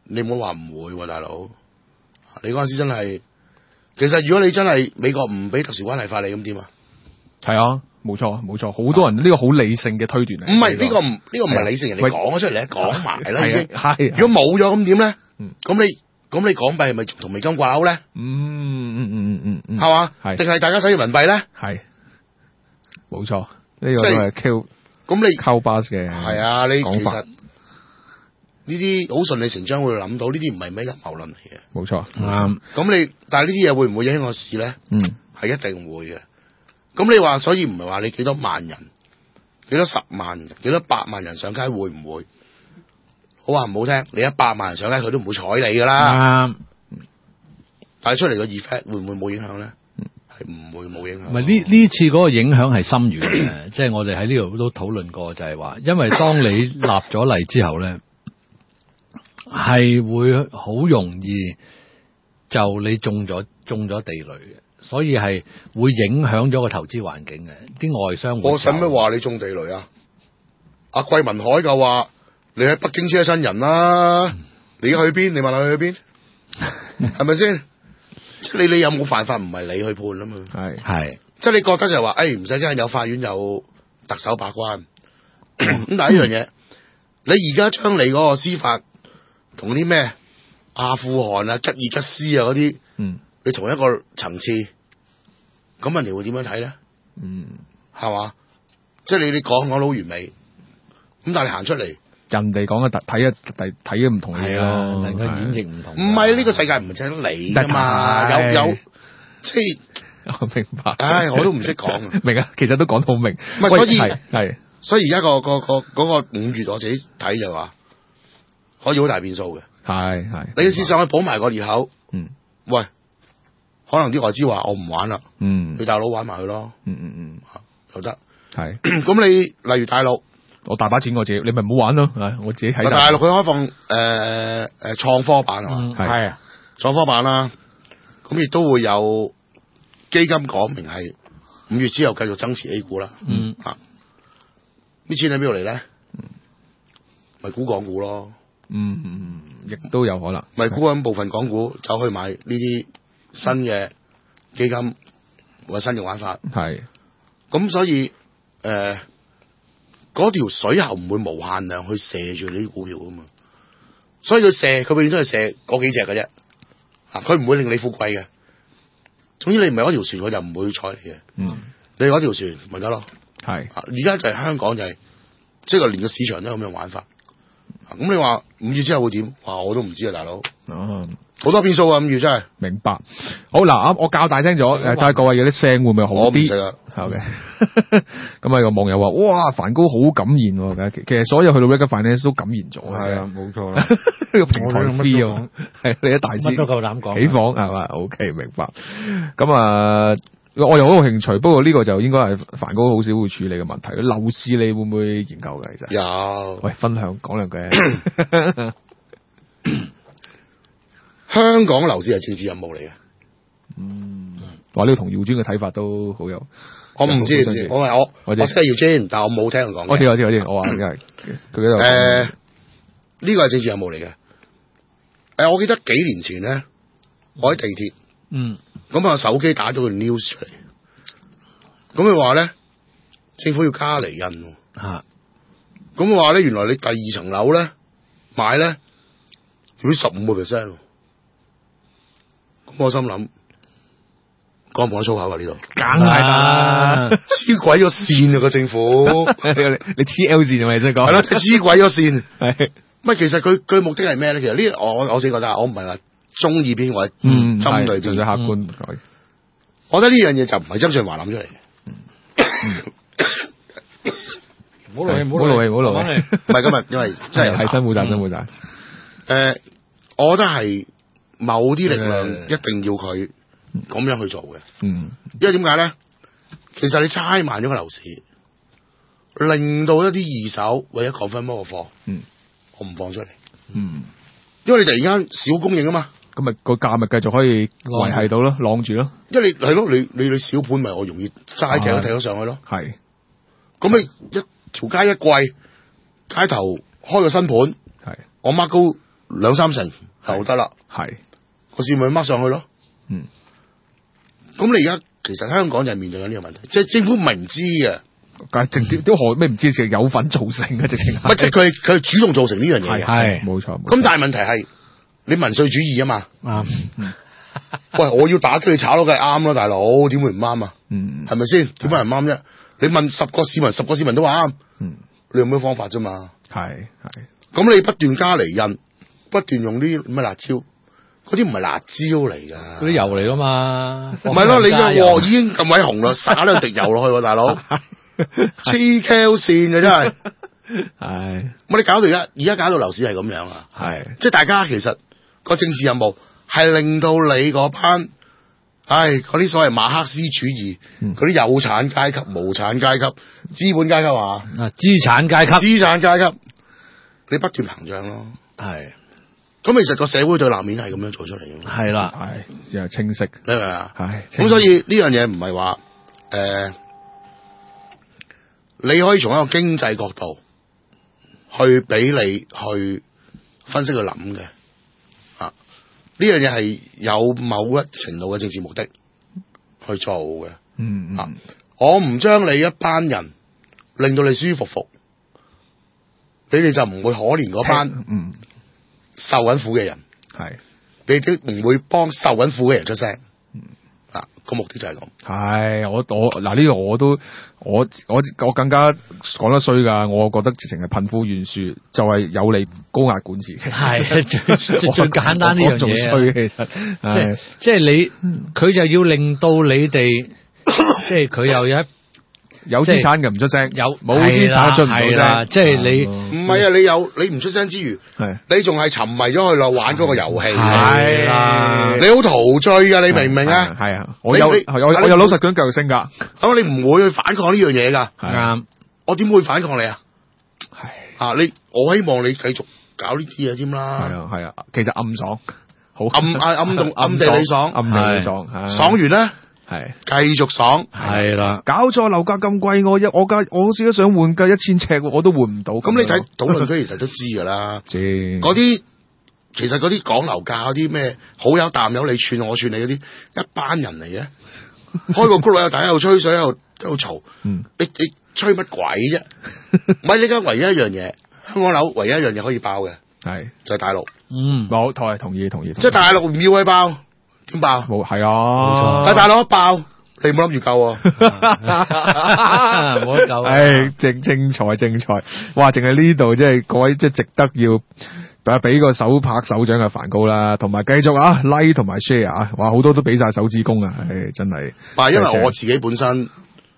你唔好話唔會喎，大佬。你嗰陣時真係，其實如果你真係美國唔俾特殊關係法你咁點啊？ 係啊，冇錯，好多人呢個好理性嘅推斷嚟。 唔係呢個唔係理性，人哋講咗出嚟，講埋啦已經。係。如果冇咗咁點咧？咁你港幣係咪同美金掛鈎咧？係嘛？定係大家使人民幣咧？係。冇錯，呢個都係 Q。咁你溝巴嘅係啊？你其實呢啲好順理成章會諗到，呢啲唔係咩陰謀論嚟嘅。冇錯，啱。咁但係呢啲嘢會唔會影響個市咧？係一定會嘅。咁你話，所以唔係話你幾多萬人、幾多10萬人、幾多100萬人上街會唔會？好話唔好聽，你100萬人上街佢都唔會睬你噶啦。但係出嚟個 effect 會唔會冇影響咧？係唔會冇影響。唔係呢次嗰個影響係深遠嘅，即係我哋喺呢度都討論過，就係話，因為當你立咗例之後咧，係會好容易就你中咗地雷嘅。所以係會影響咗個投資環境嘅，啲外商會。我使咩話你中地雷啊？阿桂民海就話你喺北京車親人啦，你去邊？你問下佢去邊？係咪先？即係你有冇犯法？唔係你去判啊嘛。係。即係你覺得就係話，唔使驚，有法院有特首把關。咁但係呢樣嘢，你而家將你嗰個司法同啲咩阿富汗啊、吉爾吉斯啊嗰啲，你同一個層次，咁人哋會點樣睇咧？係嘛？即係你講到好完美，咁但係你行出嚟，人哋講嘅睇嘅唔同嘢咯，人嘅演繹唔同。唔係呢個世界唔係淨係你㗎嘛？有即係我明白。我都唔識講。明啊，其實都講得好明。所以係，所以而家個5月我自己睇就話可以好大變數嘅。係。你試上去補埋個裂口。喂。可能啲外資話我唔玩啦，你大陸玩埋佢咯，又得，係。咁你例如大陸，我大把錢我自己，你咪唔好玩咯，我自己喺大陸佢開放創科板係嘛，係啊，創科板啦，咁亦都會有基金講明係5月之後繼續增持 A 股啦，啲錢喺邊度嚟咧？咪沽港股咯，亦都有可能，咪沽緊部分港股走去買呢啲新嘅基金或者新嘅玩法，係咁，所以嗰條水喉唔會無限量去射住呢啲股票噶嘛，所以佢永遠都係射嗰幾隻嘅啫，佢唔會令你富貴嘅。總之你唔係嗰條船，佢就唔會睬你嘅。你嗰條船咪得咯。係而家就係香港就係即係連個市場都有咁樣玩法。咁你話5月之後會點？我都唔知啊，大佬。好多變數啊！5月真係明白。好嗱，我較大聲咗，睇下各位有啲聲會唔會好啲？我唔識啊。OK。咁有個網友話：哇，梵高好感言喎！其實所有去到 Regular Finance 都感言咗。係啊，冇錯啦。呢個平台 free 啊，係你一大師。乜都夠膽講。起房係嘛 ？OK，明白。咁我又好有興趣，不過呢個就應該係梵高好少會處理嘅問題。樓市你會唔會研究嘅？其實有。喂，分享講兩句。香港樓市係政治任務嚟嘅。話呢個同耀尊嘅睇法都好有。我唔知，我識耀尊，但我冇聽佢講。我知。我話因為佢喺度。呢個係政治任務嚟嘅。我記得幾年前咧，我喺地鐵。咁手機打咗個 news 出嚟。咁佢話咧，政府要加厘印。咁佢話咧，原來你第2層樓咧買咧，要15%。咁我心諗，講唔講粗口啊？呢度梗係啦，黐鬼咗線啊！個政府，你黐 L 線係咪先講？係咯，黐鬼咗線。係，乜其實佢目的係咩咧？其實呢，我自己覺得，我唔係話中意邊或者針對邊，純粹客觀。我覺得呢樣嘢就唔係曾俊華諗出嚟嘅。唔好勞氣，唔係今日，因為真係辛苦晒。我覺得係。某啲力量一定要佢咁樣去做嘅，因為點解咧？其實你猜慢咗個樓市，令到一啲二手或者confirm嗰個貨，我唔放出嚟，因為你突然間少供應啊嘛，咁咪個價咪繼續可以維繫到咯，晾住咯。因為你係咯，你小盤咪我容易齋睇都睇咗上去咯。係，咁你一條街一季，街頭開個新盤，係我 mark 高 2-3成就得啦， 係個市咪掹上去咯。咁你而家其實香港就係面對緊呢個問題，即係政府明知嘅， 但係直啲何咩唔知，係有份造成嘅直情。 唔係即係佢主動造成呢樣嘢嘅， 係冇錯。 咁但係問題係你民粹主義啊嘛， 啱。 喂，我要打擊你炒樓梗係啱啦，大佬點會唔啱啊？係咪先？點解唔啱啫？你問10個市民都話啱。你用咩方法啫嘛？ 係。 咁你不斷加厘印，不斷用啲咩辣椒，嗰啲唔係辣椒嚟㗎， 嗰啲油嚟㗎嘛。 唔係咯，你嘅鑊已經咁鬼紅啦，灑兩滴油落去喎，大佬，黐 Q 線嘅真係。係。咁你搞到而家搞到樓市係咁樣啊？係。即係大家其實個政治任務係令到你嗰班，嗰啲所謂馬克思主義，嗰啲有產階級、無產階級、資本階級啊， 資產階級， 你不斷膨脹咯。 係。 咁其實個社會對立面係咁樣做出嚟嘅。 係啦， 係，又清晰。 你明唔明啊？係。咁所以呢樣嘢唔係話你可以從一個經濟角度去俾你去分析去諗嘅。呢樣嘢係有某一程度嘅政治目的去做嘅。我唔將你一班人令到你舒服服，你哋就唔會可憐嗰班受緊苦嘅人。係，你哋唔會幫受緊苦嘅人出聲。個目的就係咁。係，我嗱呢個我更加講得衰噶，我覺得直情係貧富懸殊就係有利高壓管治嘅。係最簡單呢樣嘢。仲衰其實，即係你佢就要令到你哋，即係佢又有資產嘅唔出聲，有冇資產出唔到聲。即係你唔係啊！你唔出聲之餘，你仲係沉迷咗去玩嗰個遊戲。係啦，你好陶醉噶，你明唔明啊？係啊，我有老實講繼續升噶。咁你唔會去反抗呢樣嘢噶。啱，我點會反抗你啊？係我希望你繼續搞呢啲嘢添啦。係啊，其實暗爽，好暗地里爽，爽完咧。係繼續爽，係啦，搞錯樓價咁貴，我自己想換價1000尺，我都換唔到。咁你睇討論區其實都知噶啦，嗰啲其實嗰啲講樓價嗰啲咩好有啖有你串我串你嗰啲一班人嚟嘅，開個 group 又大家又吹水又嘈，你吹乜鬼啫？唔係你而家唯一一樣嘢，香港樓唯一一樣嘢可以爆嘅係就係大陸，冇同意，即係大陸唔要佢爆。點爆？冇係啊！但係大佬一爆，你唔好諗住救喎，冇得救。精彩！哇！淨係呢度即係各位即係值得要俾個手拍手掌嘅梵高啦，同埋繼續啊 like 同埋 share 啊！哇，好多都俾晒手指公啊！真係。但係因為我自己本身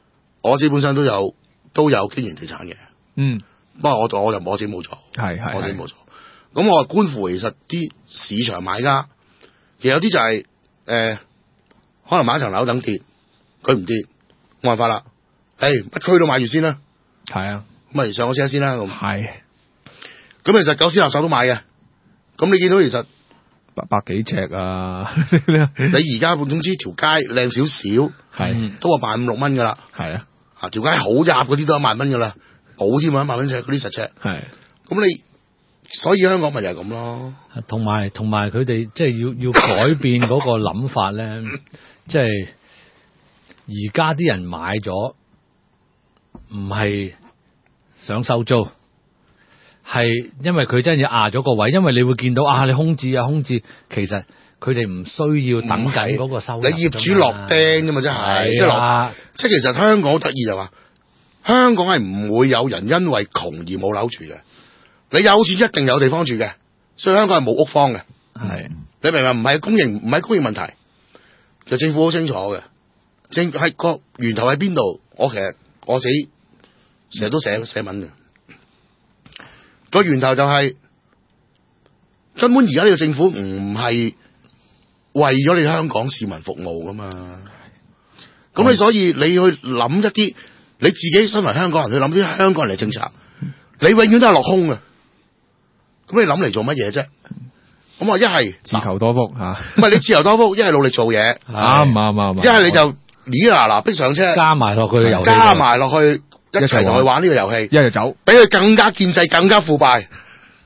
都有經營地產嘅，不過我自己冇做，我自己冇做。咁我觀乎其實啲市場買家，其實有啲就係。可能買一層樓等跌，佢唔跌，冇辦法啦。乜區都買住先啦。係啊，咁咪上個車先啦。咁係。咁其實狗屎垃圾都買嘅。咁你見到其實百幾尺啊？你而家總之條街靚少少，係都話15000-6蚊噶啦。係啊，條街好入嗰啲都1萬蚊噶啦，冇添啊，1萬蚊尺嗰啲實尺。係。咁你。所以香港咪就係咁咯，同埋佢哋即係要改變嗰個諗法咧，即係而家啲人買咗唔係想收租，係因為佢真係壓咗個位，因為你會見到你空置，其實佢哋唔需要等緊嗰個收入，你業主落釘啫嘛，真係即係其實香港好得意就話，香港係唔會有人因為窮而冇樓住嘅。你有錢一定有地方住嘅，所以香港係冇屋荒嘅。係，你明白？唔係公營問題，其實政府好清楚嘅。係個源頭喺邊度？我自己成日都寫文嘅。個源頭就係根本而家呢個政府唔係為咗你香港市民服務噶嘛。咁你所以你去諗一啲你自己身為香港人去諗啲香港人嘅政策，你永遠都係落空嘅。咁你諗嚟做乜嘢啫？咁話一係自求多福吓，唔係你自求多福，一係努力做嘢，啱，一係你就嗱逼上車，加埋落去嘅遊戲，加埋落去一齊同佢玩呢個遊戲，一係走，俾佢更加建制，更加腐敗，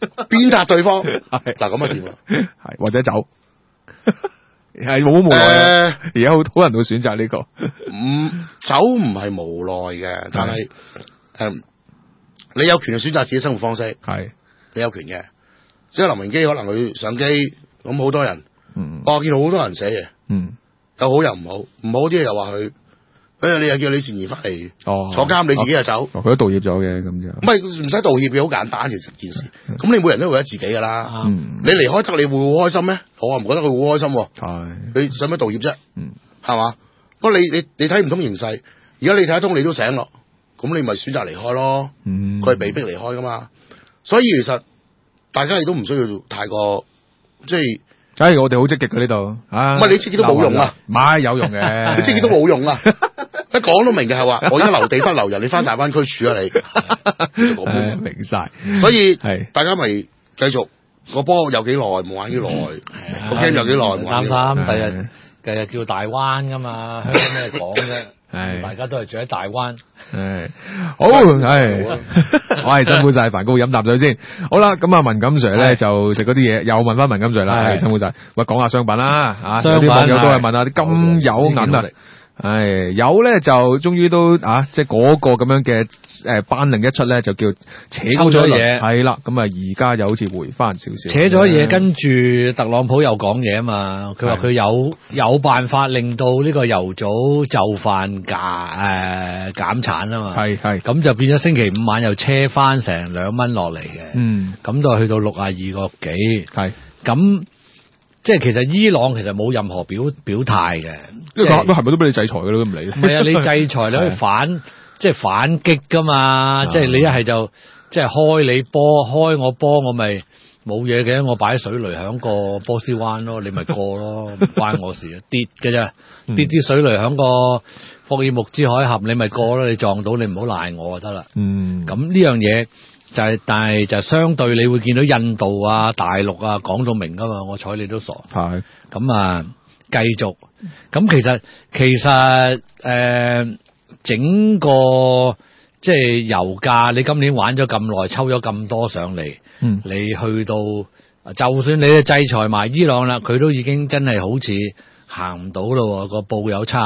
鞭撻對方，嗱咁啊點啊？ 係或者走，係好無奈。而家好多人都選擇呢個， 走唔係無奈嘅，但係你有權去選擇自己生活方式， 係你有權嘅。即係林榮基可能佢上機咁好多人，我見到好多人寫嘢，有好有唔好，唔好啲又話佢。你又叫李善賢翻嚟坐監，你自己又走， 佢都道歉咗嘅咁就。 唔係唔使道歉嘅，好簡單其實件事。咁你每人都為咗自己㗎啦。你離開得你會好開心咩？我唔覺得佢好開心。係。你使乜道歉啫？係嘛？不過你睇唔通形勢，而家你睇得通，你都醒咯。咁你咪選擇離開咯。佢係被逼離開㗎嘛。所以其實大家亦都唔需要太過即係。 我哋好積極嘅呢度。唔係你積極都冇用啊。 唔係有用嘅。 你積極都冇用啊。一講都明嘅係話，我而家留地不留人，你翻大灣區處啊你。 明晒。 所以大家咪繼續個波有幾耐冇玩幾耐，個 game 有幾耐冇玩幾耐。 啱，第日叫大灣噶嘛，香港咩講啫？大家都係住喺大灣。 好，我係辛苦晒，梵高飲啖水先。好啦，咁啊文錦 Sir 咧就食嗰啲嘢，又問翻文錦 Sir 啦，辛苦晒。喂，講下商品啦，有啲網友都係問下啲金有銀啊。有咧就終於都即係嗰個咁樣嘅班令一出咧，就叫扯高咗嘢，係啦，咁啊而家又好似回翻少少， 扯咗嘢，跟住特朗普又講嘢啊嘛，佢話佢有辦法令到呢個油組就範減產啊嘛，係，咁就變咗星期五晚又車翻成2蚊落嚟嘅，咁就去到62個幾，係，咁。即係其實伊朗其實冇任何表態嘅， 因為都係咪都俾你制裁嘅咯，都唔理。 唔係啊，你制裁你可以即係反擊噶嘛，即係你一係就即係開你波，開我波，我咪冇嘢嘅，我擺水雷響個波斯灣咯，你咪過咯，唔關我事啊，跌嘅啫，跌啲水雷響個霍爾木茲海峽，你咪過咯，你撞到你唔好賴我就得啦。咁呢樣嘢。但係就相對你會見到印度啊、大陸啊講到明噶嘛，我睬你都傻。係咁啊，繼續。咁其實整個即係油價，你今年玩咗咁耐，抽咗咁多上嚟，你去到就算你制裁埋伊朗啦，佢都已經真係好似行唔到咯，個布有差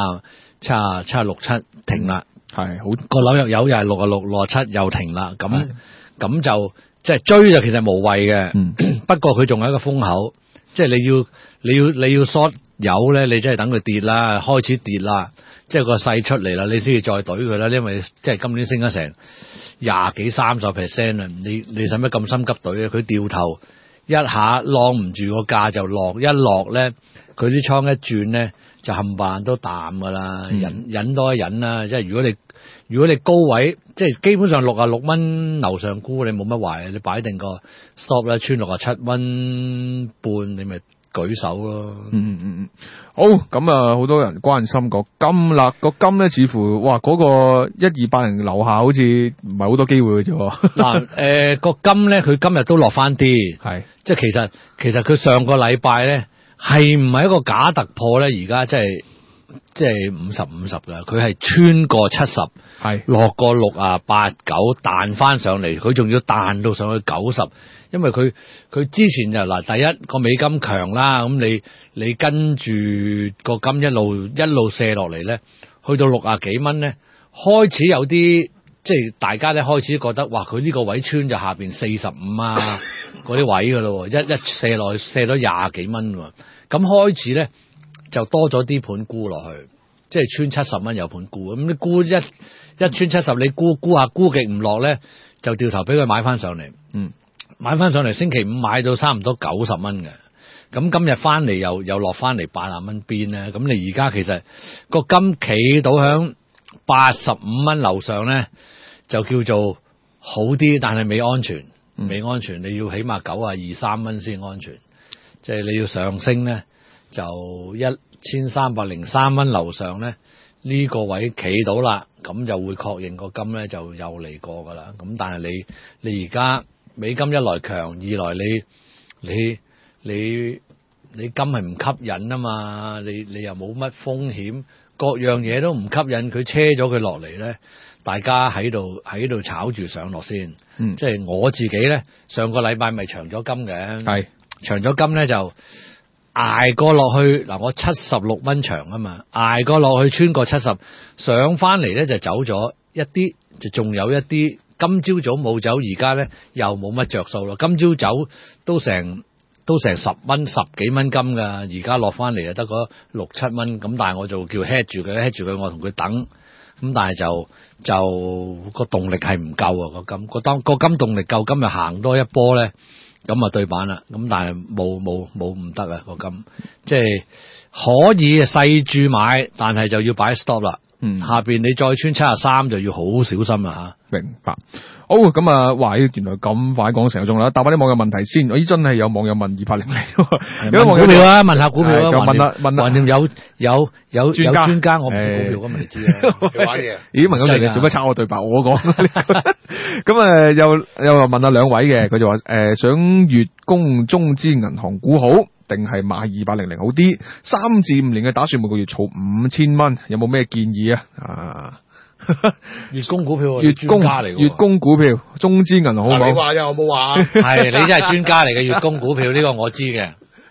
67停啦，係好個紐約油又係66、67又停啦，咁就即係追就其實無謂嘅，不過佢仲有一個風口，即係你要 short 油咧，你真係等佢跌啦，開始跌啦，即係個勢出嚟啦，你先至再懟佢啦，因為即係今年升咗成20幾30% 啦，你使乜咁心急懟啊？佢掉頭一下晾唔住個價就落，一落咧佢啲倉一轉咧就冚唪唥都淡噶啦，忍多一忍啦，即係如果你高位，即係基本上66蚊樓上沽，你冇乜壞，你擺定個 stop 啦，穿67蚊半，你咪舉手咯。 好，咁啊，好多人關心個金啦，個金咧似乎哇嗰個1280樓下好似唔係好多機會嘅啫。 嗱，個金咧，佢今日都落翻啲，係，即係其實佢上個禮拜咧係唔係一個假突破咧？而家即係50-50噶，佢係穿過70，係落過68、9，彈翻上嚟，佢仲要彈到上去90，因為佢之前就第一個美金強啦，咁你跟住個金一路射落嚟咧，去到60幾蚊咧，開始有啲即係大家咧開始覺得，哇！佢呢個位穿就下邊45啊嗰啲位噶咯，一射落去射咗20幾蚊喎，咁開始咧。就多咗啲盤沽落去，即係穿70蚊有盤沽，咁你沽一穿70，你沽下沽極唔落咧，就掉頭俾佢買翻上嚟，買翻上嚟星期五買到差唔多90蚊嘅，咁今日翻嚟又落翻嚟80蚊邊咧，咁你而家其實個金企到響85蚊樓上咧，就叫做好啲，但係未安全，未安全，你要起碼92、3蚊先安全，即係你要上升咧。就1303蚊樓上咧，呢個位企到啦，咁就會確認個金咧就又嚟過噶啦。咁但係你而家美金一來強，二來你金係唔吸引啊嘛，你又冇乜風險，各樣嘢都唔吸引，佢車咗佢落嚟咧， 大家喺度炒住上落先。即係我自己咧，上個禮拜咪長咗金嘅，係長咗金咧就捱過落去嗱，我76蚊長啊嘛，捱過落去穿過70，上翻嚟咧就走咗一啲，就仲有一啲。今朝早冇走，而家咧又冇乜着數咯。今朝走都成10蚊10幾蚊金噶，而家落翻嚟就得嗰6、7蚊咁，但係我就叫 head 住佢，我同佢等。咁但係就個動力係唔夠啊，個金動力夠，今日行多一波咧，咁啊對板啦。咁但係冇唔得啊，個金，即係可以細注買，但係就要擺 stop 啦。下邊你再穿73就要好小心啦吓。 明白。好，咁啊，哇！原來咁快講成個鐘啦，答翻啲網友問題先。咦，真係有網友問2800，有網友股票啊，問下股票啊， 就問啦， 有專家，我唔知股票咁咪你知啦， 玩嘢。 咦，問咗你做乜抄我對白？我講。咁啊，又問下兩位嘅，佢就話想月供中資銀行股好，定係買2800好啲？3至5年嘅打算每個月儲5000蚊，有冇咩建議啊？ 月供股票， 月供股票，中資銀行好唔好？ 你話啫，我冇話。 係你真係專家嚟嘅，月供股票呢個我知嘅，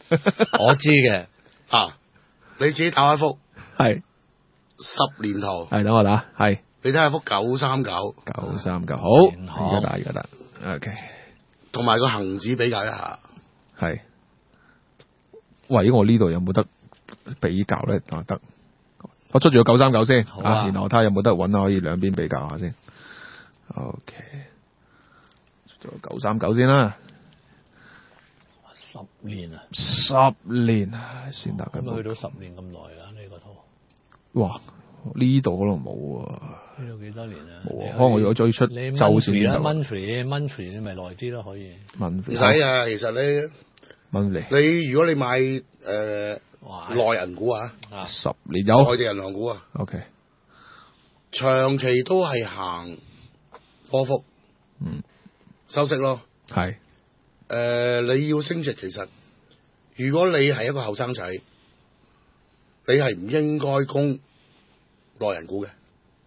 啊，你自己打一幅係 10年圖， 係等我打係， 你睇下幅939， 好，而家打，OK， 同埋個恒指比較一下， 係。喂，我呢度有冇得比較咧？得。我出住個939先，然後睇下有冇得揾可以兩邊比較下先。OK， 出咗個939先啦。 10年啊 ！10年先得嘅。 咁去到10年咁耐啦，呢個圖。 哇！呢度可能冇啊。 呢度幾多年啊？ 冇啊，可能我如果追出周線就。 monthly 你咪耐啲咯，可以。 唔使啊，其實你如果你買內銀股啊 ，10年有內地銀行股啊 ，OK， 長期都係行波幅，收息咯， 係， 你要升值，其實如果你係一個後生仔，你係唔應該供內銀股嘅，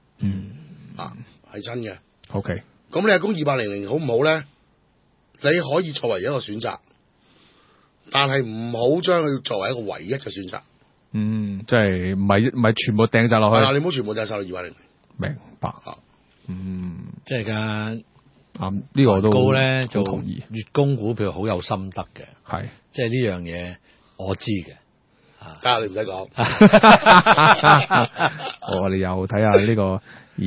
係真嘅 ，OK， 咁你係供2800好唔好咧？你可以作為一個選擇。但係唔好將佢作為一個唯一嘅選擇。 即係唔係全部掟晒落去。 你唔好全部掟晒落2800。 明白。 即係㗎。 呢個都高咧做同意。 月供股票好有心得嘅。 係。 即係呢樣嘢我知嘅。 你唔使講。 我哋又睇下呢個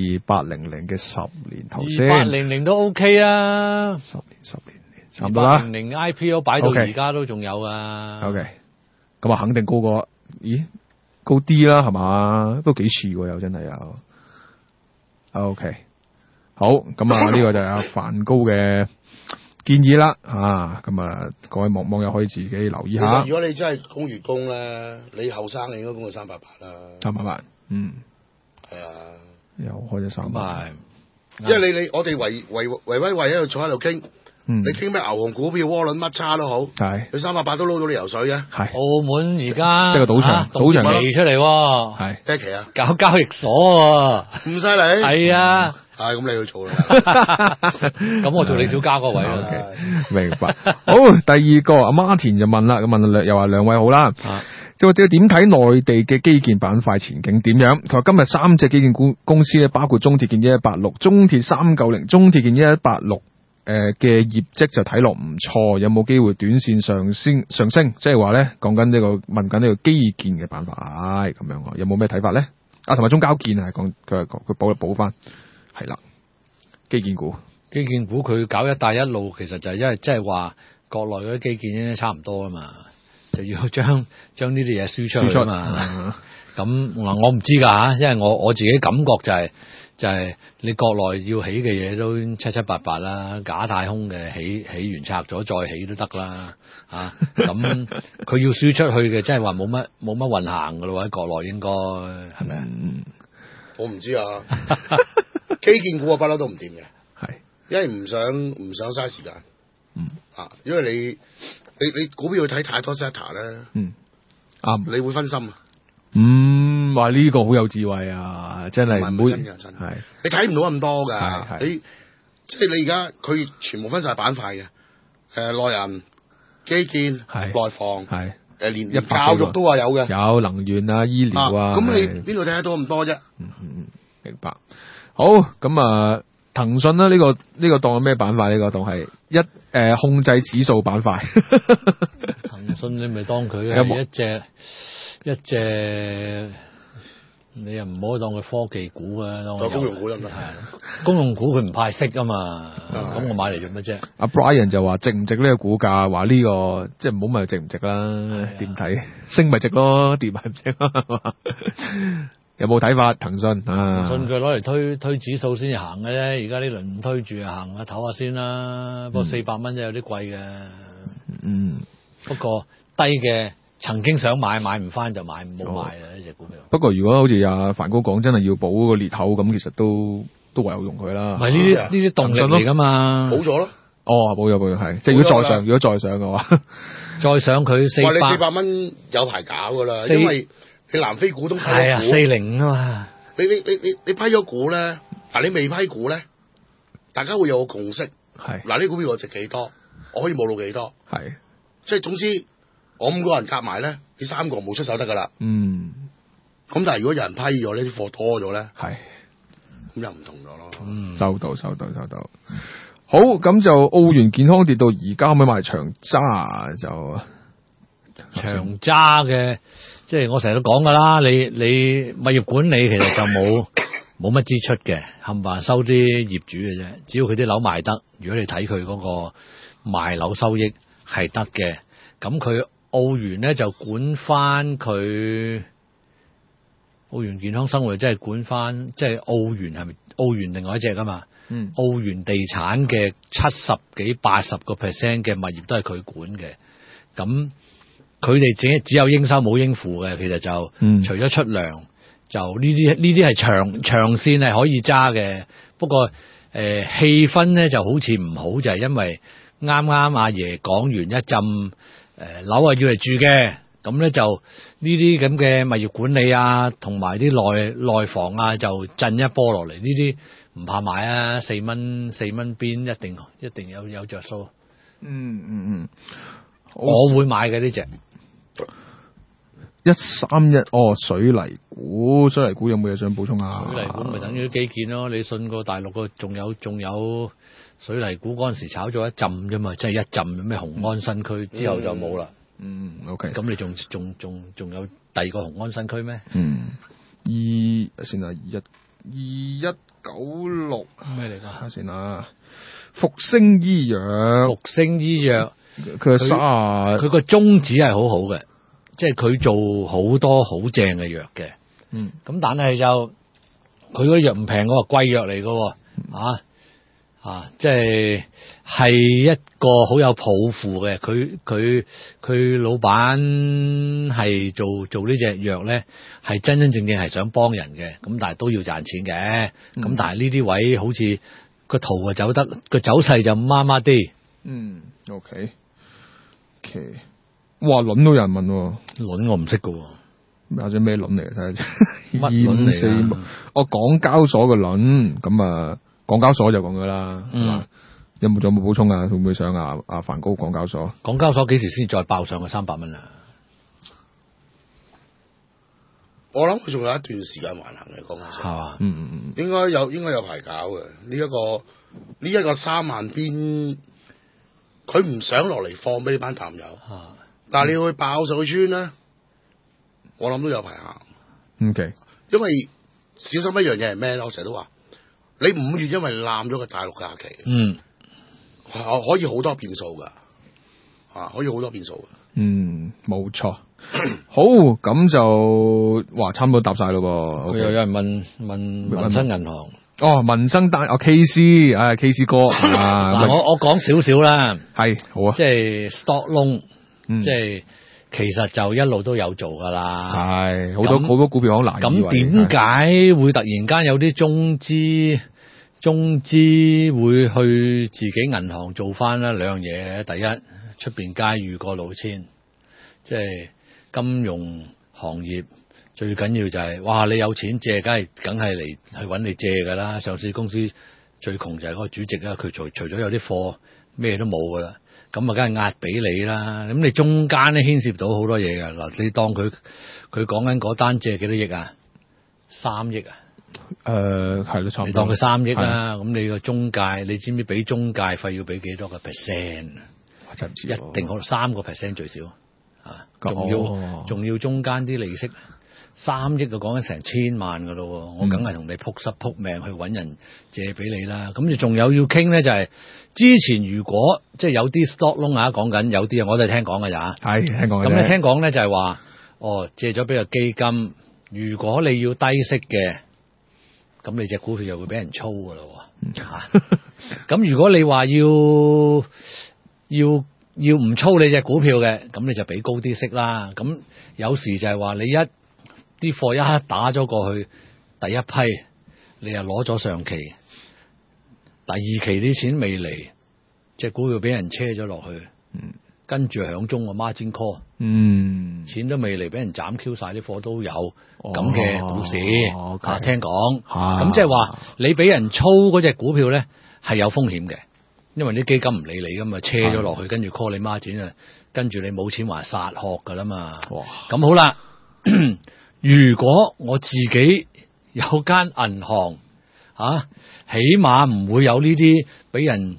2800嘅10年頭先。 2800都 OK 啊。 10年。差唔多啦 ，2800 IPO 擺到而家都仲有啊。 OK， 咁啊肯定高過，高啲啦係嘛，都幾似喎又真係有。OK， 好，咁啊呢個就係阿梵高嘅建議啦，咁啊各位網友可以自己留意下。 如果你真係供月供咧，你後生你應該供到388啦。 388， 係啊， 又開咗388， 因為你我哋圍喺度坐喺度傾。你傾咩牛熊股票窩輪乜叉都好，係你388都撈到你游水嘅。係澳門而家即係個賭場嚟出嚟， 係咩期啊？ 搞交易所咁犀利？係啊， 咁你去做啦。 咁我做李小加個位啦。 明白。好，第二個阿 Martin 就問啦，咁問又話兩位好啦。就話點睇內地嘅基建板塊前景點樣？佢話今日3隻基建公司咧，包括中鐵建1186、中鐵390、中鐵建1186。嘅業績就睇落唔錯，有冇機會短線上升？即係話咧，講緊問緊呢個基建嘅板塊咁樣，有冇咩睇法咧？同埋中交建係講佢補翻，係啦，基建股佢搞一帶一路，其實就係因為即係話國內嗰啲基建咧差唔多啊嘛，就要將呢啲嘢輸出去啊嘛。咁我唔知㗎，因為我自己感覺就係你國內要起嘅嘢都七七八八啦，假太空嘅起完拆咗再起都得啦，咁佢要輸出去嘅，即係話冇乜運行噶咯，喺國內應該係咪啊？ 我唔知啊，基建股不嬲都唔掂嘅，係因為唔想嘥時間，因為你股票睇太多 sector 咧，你會分心啊。 話呢個好有智慧啊！ 啊，真係唔會真嘅，你睇唔到咁多㗎，你即係你而家佢全部分晒板塊嘅，內人、基建、內房，連教育都話有嘅， 有能源啊、醫療啊， 咁你邊度睇得到咁多啫？ 明白。好，咁啊，騰訊啦，呢個當係咩板塊？呢個當係控制指數板塊。 騰訊你咪當佢係一隻，你又唔好當佢科技股啊，當公用股啦， 公用股佢唔派息啊嘛，咁我買嚟做乜啫？ 阿 Brian 就話值唔值呢個股價？話呢個即係唔好問值唔值啦，點睇？升咪值咯，跌咪唔值咯。有冇睇法？騰訊騰訊佢攞嚟推指數先至行嘅啫，而家呢輪唔推住啊，行下唞下先啦。不過400蚊真係有啲貴嘅。不過低嘅曾經想買唔翻就冇買啦呢隻股票。 不過如果好似阿梵高講，真係要補個裂口咁，其實都唯有用佢啦。 唔係呢啲動力嚟㗎嘛。 補咗咯。 補咗係。即係如果再上嘅話， 再上佢400。 你400蚊有排搞㗎啦，因為你南非股東批咗股 40啊嘛。 你批咗股咧，你未批股咧，大家會有個共識。嗱，呢股票我值幾多，我可以冇到幾多。即係總之，我5個人夾埋咧，你3個冇出手得㗎啦。咁但係如果有人批咗呢啲貨多咗咧，咁又唔同咗咯。 收到。好，咁就澳元健康跌到而家，可唔可以買長揸就長揸嘅？即係我成日都講㗎啦，你物業管理其實就冇乜支出嘅，冚唪唥收啲業主嘅啫。只要佢啲樓賣得，如果你睇佢嗰個賣樓收益係得嘅，咁佢澳元咧就管翻佢澳元健康生活，即係管翻即係澳元係咪澳元另外一隻㗎嘛？澳元地產嘅70幾80% 嘅物業都係佢管嘅，咁。佢哋只有應收冇應付嘅，其實就除咗出糧，就呢啲係長線係可以揸嘅。不過氣氛咧就好似唔好，就係因為啱啱阿爺講完一陣樓係要嚟住嘅，咁咧就呢啲咁嘅物業管理啊，同埋啲內房啊，就震一波落嚟。呢啲唔怕買啊，4蚊邊一定有着數。我會買嘅呢隻。 131水泥股有冇嘢想補充啊？ 水泥股咪等於基建咯，你信過大陸個仲有水泥股嗰陣時炒咗一浸啫嘛，即係一浸咩雄安新區之後就冇啦。 OK。 咁你仲有第二個雄安新區咩 ？2196 咩嚟㗎？ 先啊，復星醫藥。佢個宗旨係好好嘅，即係佢做好多好正嘅藥嘅。咁但係就佢嗰藥唔平喎，貴藥嚟嘅。即係一個好有抱負嘅。佢老闆係做呢隻藥咧，係真真正正係想幫人嘅。咁但係都要賺錢嘅。咁但係呢啲位好似個圖啊走勢就麻麻啲。 OK。哇，輪都有人問喎。 輪我唔識㗎喎。 或者咩輪嚟嘅睇下？ 乜輪嚟啊？ 港交所嘅輪，咁啊，港交所就講咗啦。仲有冇補充啊？會唔會上阿梵高港交所？ 港交所幾時先再爆上個300蚊啊？ 我諗佢仲有一段時間還行嘅，港交所係嘛？應該有排搞嘅。呢一個3萬邊。佢唔想落嚟放俾呢班淡友，但係你要去爆上去穿咧，我諗都有排行。 OK， 因為小心一樣嘢係咩咧？我成日都話，你5月因為攬咗個大陸假期，可以好多變數噶，可以好多變數嘅。 冇錯。好，咁就差唔多答晒咯噃。 又有人問民生銀行。 民生單KC 哥我講少少啦， 係好啊， 即係 stock loan，即係其實就一路都有做噶啦， 係好多股票好難。 咁點解會突然間有啲中資會去自己銀行做翻咧？兩樣嘢，第一出邊街遇過老千，即係金融行業最緊要就係，哇！你有錢借，梗係嚟去揾你借㗎啦。上市公司最窮就係嗰個主席啦，佢除咗有啲貨咩都冇㗎啦，咁啊梗係壓俾你啦。咁你中間咧牽涉到好多嘢㗎嗱，你當佢講緊嗰單借幾多億啊？3億啊？ 係咯，差唔多。 你當佢3億啦，咁你個中介，你知唔知俾中介費要俾幾多個 percent？ 我真唔知， 一定可能3% 最少啊！仲要中間啲利息。3億就講緊成1000萬㗎咯，我梗係同你撲濕撲命去揾人借俾你啦。咁你仲有要傾咧，就係之前如果即係有啲 stock loan 啊，講緊有啲啊，我都係聽講㗎咋。 係聽講嘅。 咁你聽講咧就係話，借咗俾個基金，如果你要低息嘅，咁你隻股票就會俾人操㗎咯。咁如果你話要唔操你隻股票嘅，咁你就俾高啲息啦。咁有時就係話你啲貨一打咗過去，第一批你又攞咗上期，第二期啲錢未嚟，隻股票俾人車咗落去，跟住響中個 margin call，錢都未嚟，俾人斬 Q 晒啲貨都有咁嘅股市，聽講，咁即係話你俾人操嗰隻股票咧係有風險嘅，因為啲基金唔理你㗎嘛，車咗落去，跟住 call 你 margin啊，跟住你冇錢還殺殼㗎啦嘛，咁好啦。如果我自己有間銀行起碼唔會有呢啲俾人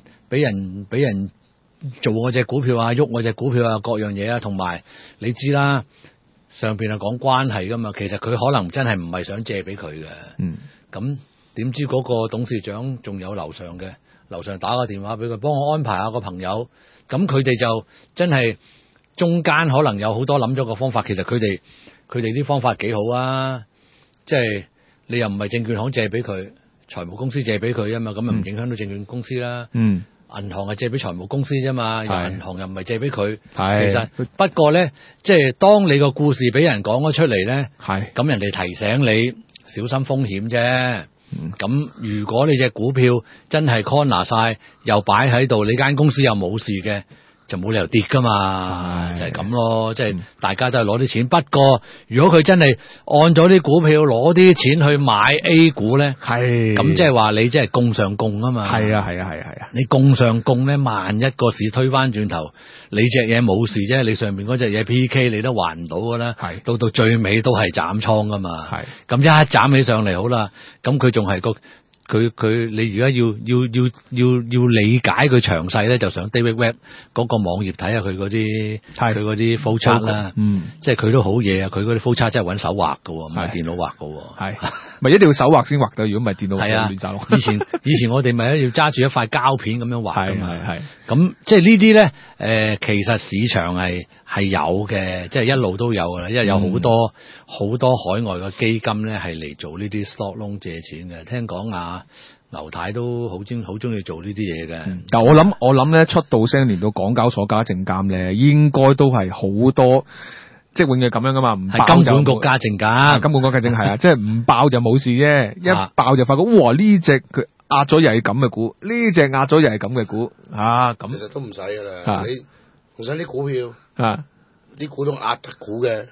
做我隻股票啊，喐我隻股票啊，各樣嘢啊，同埋你知啦，上邊係講關係噶嘛，其實佢可能真係唔係想借俾佢嘅，咁點知嗰個董事長仲有樓上打個電話俾佢，幫我安排下個朋友，咁佢哋就真係中間可能有好多諗咗個方法，其實佢哋啲方法幾好啊，即係你又唔係證券行借俾佢，財務公司借俾佢啊嘛，咁又唔影響到證券公司啦。銀行係借俾財務公司啫嘛，銀行又唔係借俾佢。其實不過咧，即係當你個故事俾人講咗出嚟咧，咁人哋提醒你小心風險啫。咁如果你隻股票真係 corner 晒，又擺喺度，你間公司又冇事嘅，就冇理由跌噶嘛，就係咁咯，即係大家都係攞啲錢。不過如果佢真係按咗啲股票攞啲錢去買 A 股咧，咁即係話你即係供上供啊嘛。係啊，你供上供咧，萬一個市推翻轉頭，你隻嘢冇事啫，你上面嗰隻嘢 PK 你都還唔到噶啦。到最尾都係斬倉噶嘛。咁一斬起上嚟好啦，咁佢仲係佢你而家要理解佢詳細咧，就上 David Webb 嗰個網頁睇下佢嗰啲 flow chart 啦，即係佢都好嘢啊！佢嗰啲 flow chart 真係揾手畫㗎喎，唔係電腦畫㗎喎， 咪一定要手畫先畫到，如果唔係電腦畫亂手。 以前我哋咪要揸住一塊膠片咁樣畫㗎嘛，咁即係呢啲咧其實市場係有嘅，即係一路都有㗎啦，因為有好多海外嘅基金咧係嚟做呢啲 stock loan 借錢嘅，聽講劉太都好中意做呢啲嘢嘅。 但我諗咧，出到聲連到港交所加證監咧，應該都係好多，即係永遠咁樣噶嘛，唔爆就金管局加證監， 金管局加證係啊，即係唔爆就冇事啫，一爆就發覺哇呢隻佢壓咗又係咁嘅股，呢隻壓咗又係咁嘅股咁。 其實都唔使噶啦，你唔使啲股票啲股東壓得股嘅，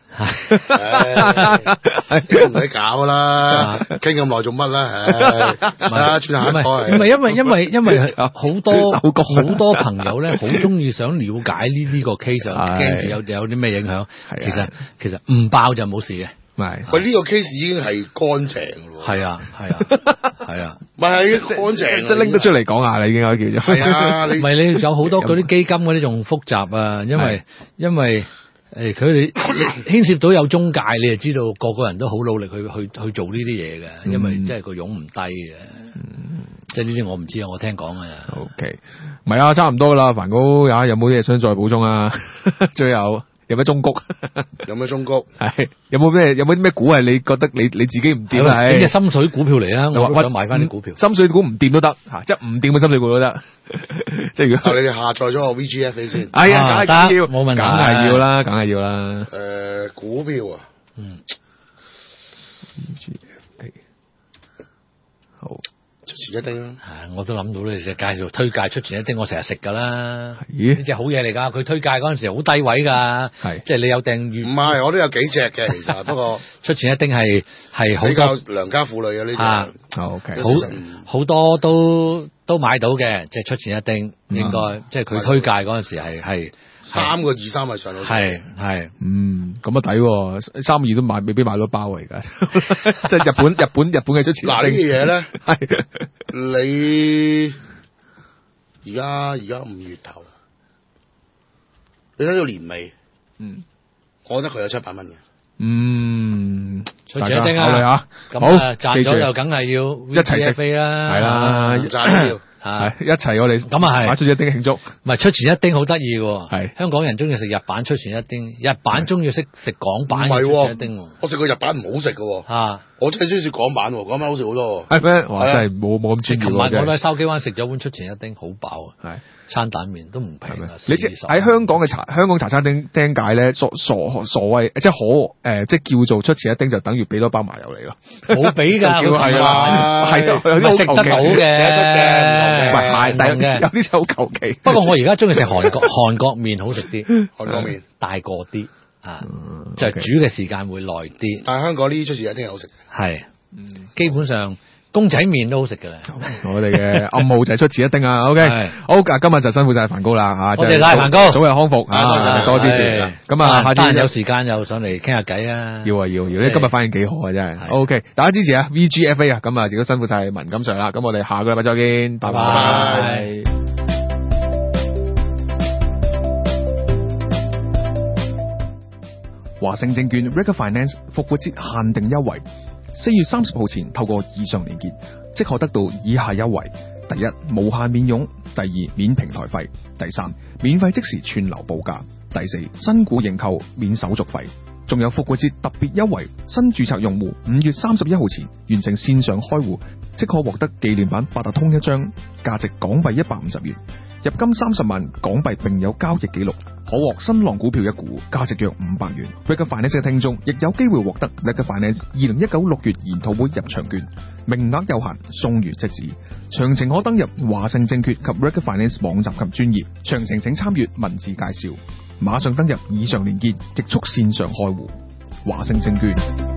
唔使搞啦，傾咁耐做乜啦？轉下一個。 唔係因為好多朋友咧，好中意想了解呢個 case， 驚住有啲咩影響。其實唔爆就冇事嘅。 喂，呢個 case 已經係乾淨咯。 係啊， 咪係乾淨， 即係拎得出嚟講下啦，已經可以叫做。 係啊，唔係你有好多嗰啲基金嗰啲仲複雜啊，因為佢哋牽涉到有中介，你就知道個人都好努力去做呢啲嘢嘅，因為真係個傭唔低嘅。即係呢啲我唔知啊，我聽講嘅。 OK， 唔係啊，差唔多噶啦，凡哥有冇啲嘢想再補充啊？最後有咩中谷？ 有咩中谷？ 係有冇啲咩股係你覺得你自己唔掂啊？ 整隻心水股票嚟啊！我想買翻啲股票， 心水股唔掂都得吓，即係唔掂嘅心水股都得。即係如果你哋下載咗個 VGFA 先， 哎呀，梗係要， 冇問題， 梗係要啦，梗係要啦。 股票啊 ，VGFA 好， 前一丁我都諗到你介紹推介出前一丁，我成日食㗎啦。呢隻好嘢嚟㗎，佢推介嗰陣時好低位㗎。即係你有訂閱。唔係，我都有幾隻嘅其實，不過出前一丁係好比較良家婦女嘅呢隻。 OK， 好多都買到嘅，即係出前一丁應該，即係佢推介嗰陣時係。 3個2-3咪上到， 係， 咁啊抵，3-2都未必買到包嚟㗎，即係日本嘅出前一丁。 嗱呢啲嘢咧，你而家5月頭，你睇到年尾，我覺得佢有700蚊嘅， 出前一丁考慮下， 咁啊賺咗就梗係要一齊食飛啦， 係啦， 賺都要。 一齊我哋咁啊係買出前一丁慶祝， 唔係出前一丁好得意喎，係香港人中意食日版出前一丁，日版中意食港版嘅出前一丁， 我食過日版唔好食嘅，我真係中意食港版，港版好食好多， 係咩？哇真係冇咁專業。 琴晚我都喺筲箕灣食咗碗出前一丁，好飽啊，係餐蛋麵都唔平啊， 你知喺香港嘅香港茶餐廳界咧，所謂即係即係叫做出前一丁就等於俾多包麻油嚟咯， 冇俾㗎，係啊，係食得到嘅。 唔係大嘅，有啲就好求其。 不過我而家中意食韓國麵好食啲， 韓國麵大個啲就煮嘅時間會耐啲。 但係香港呢啲出前一丁好食， 係，基本上公仔麵都好食㗎啦。 我哋嘅暗號就係出前一丁啊。OK，好，今日就辛苦晒梵高啦嚇， 多謝晒梵高， 早日康復，多啲謝。咁啊，下次有時間又上嚟傾下偈啊。 要，你今日反應幾好啊，真係。OK，大家支持啊 VGFA 啊，咁啊，亦都辛苦晒文錦 Sir 啦。咁我哋下個禮拜再見，拜拜。華盛證券 Rega Finance 復活節限定優惠，4月30號前透過以上連結，即可得到以下優惠：第一，無限免佣；第二，免平台費；第三，免費即時串流報價；第四，新股認購免手續費。仲有復活節特別優惠，新註冊用戶5月31號前完成線上開戶，即可獲得紀念版八達通1張，價值港幣150元。入金30萬港幣並有交易記錄，可獲新浪股票1股，價值約500元。Rega Finance 嘅聽眾亦有機會獲得 Rega Finance 2019 6月研討會入場券，名額有限，送完即止。詳情可登入華盛證券及 Rega Finance 網站及專頁，詳情請參閱文字介紹。馬上登入以上連結，極速線上開戶。華盛證券。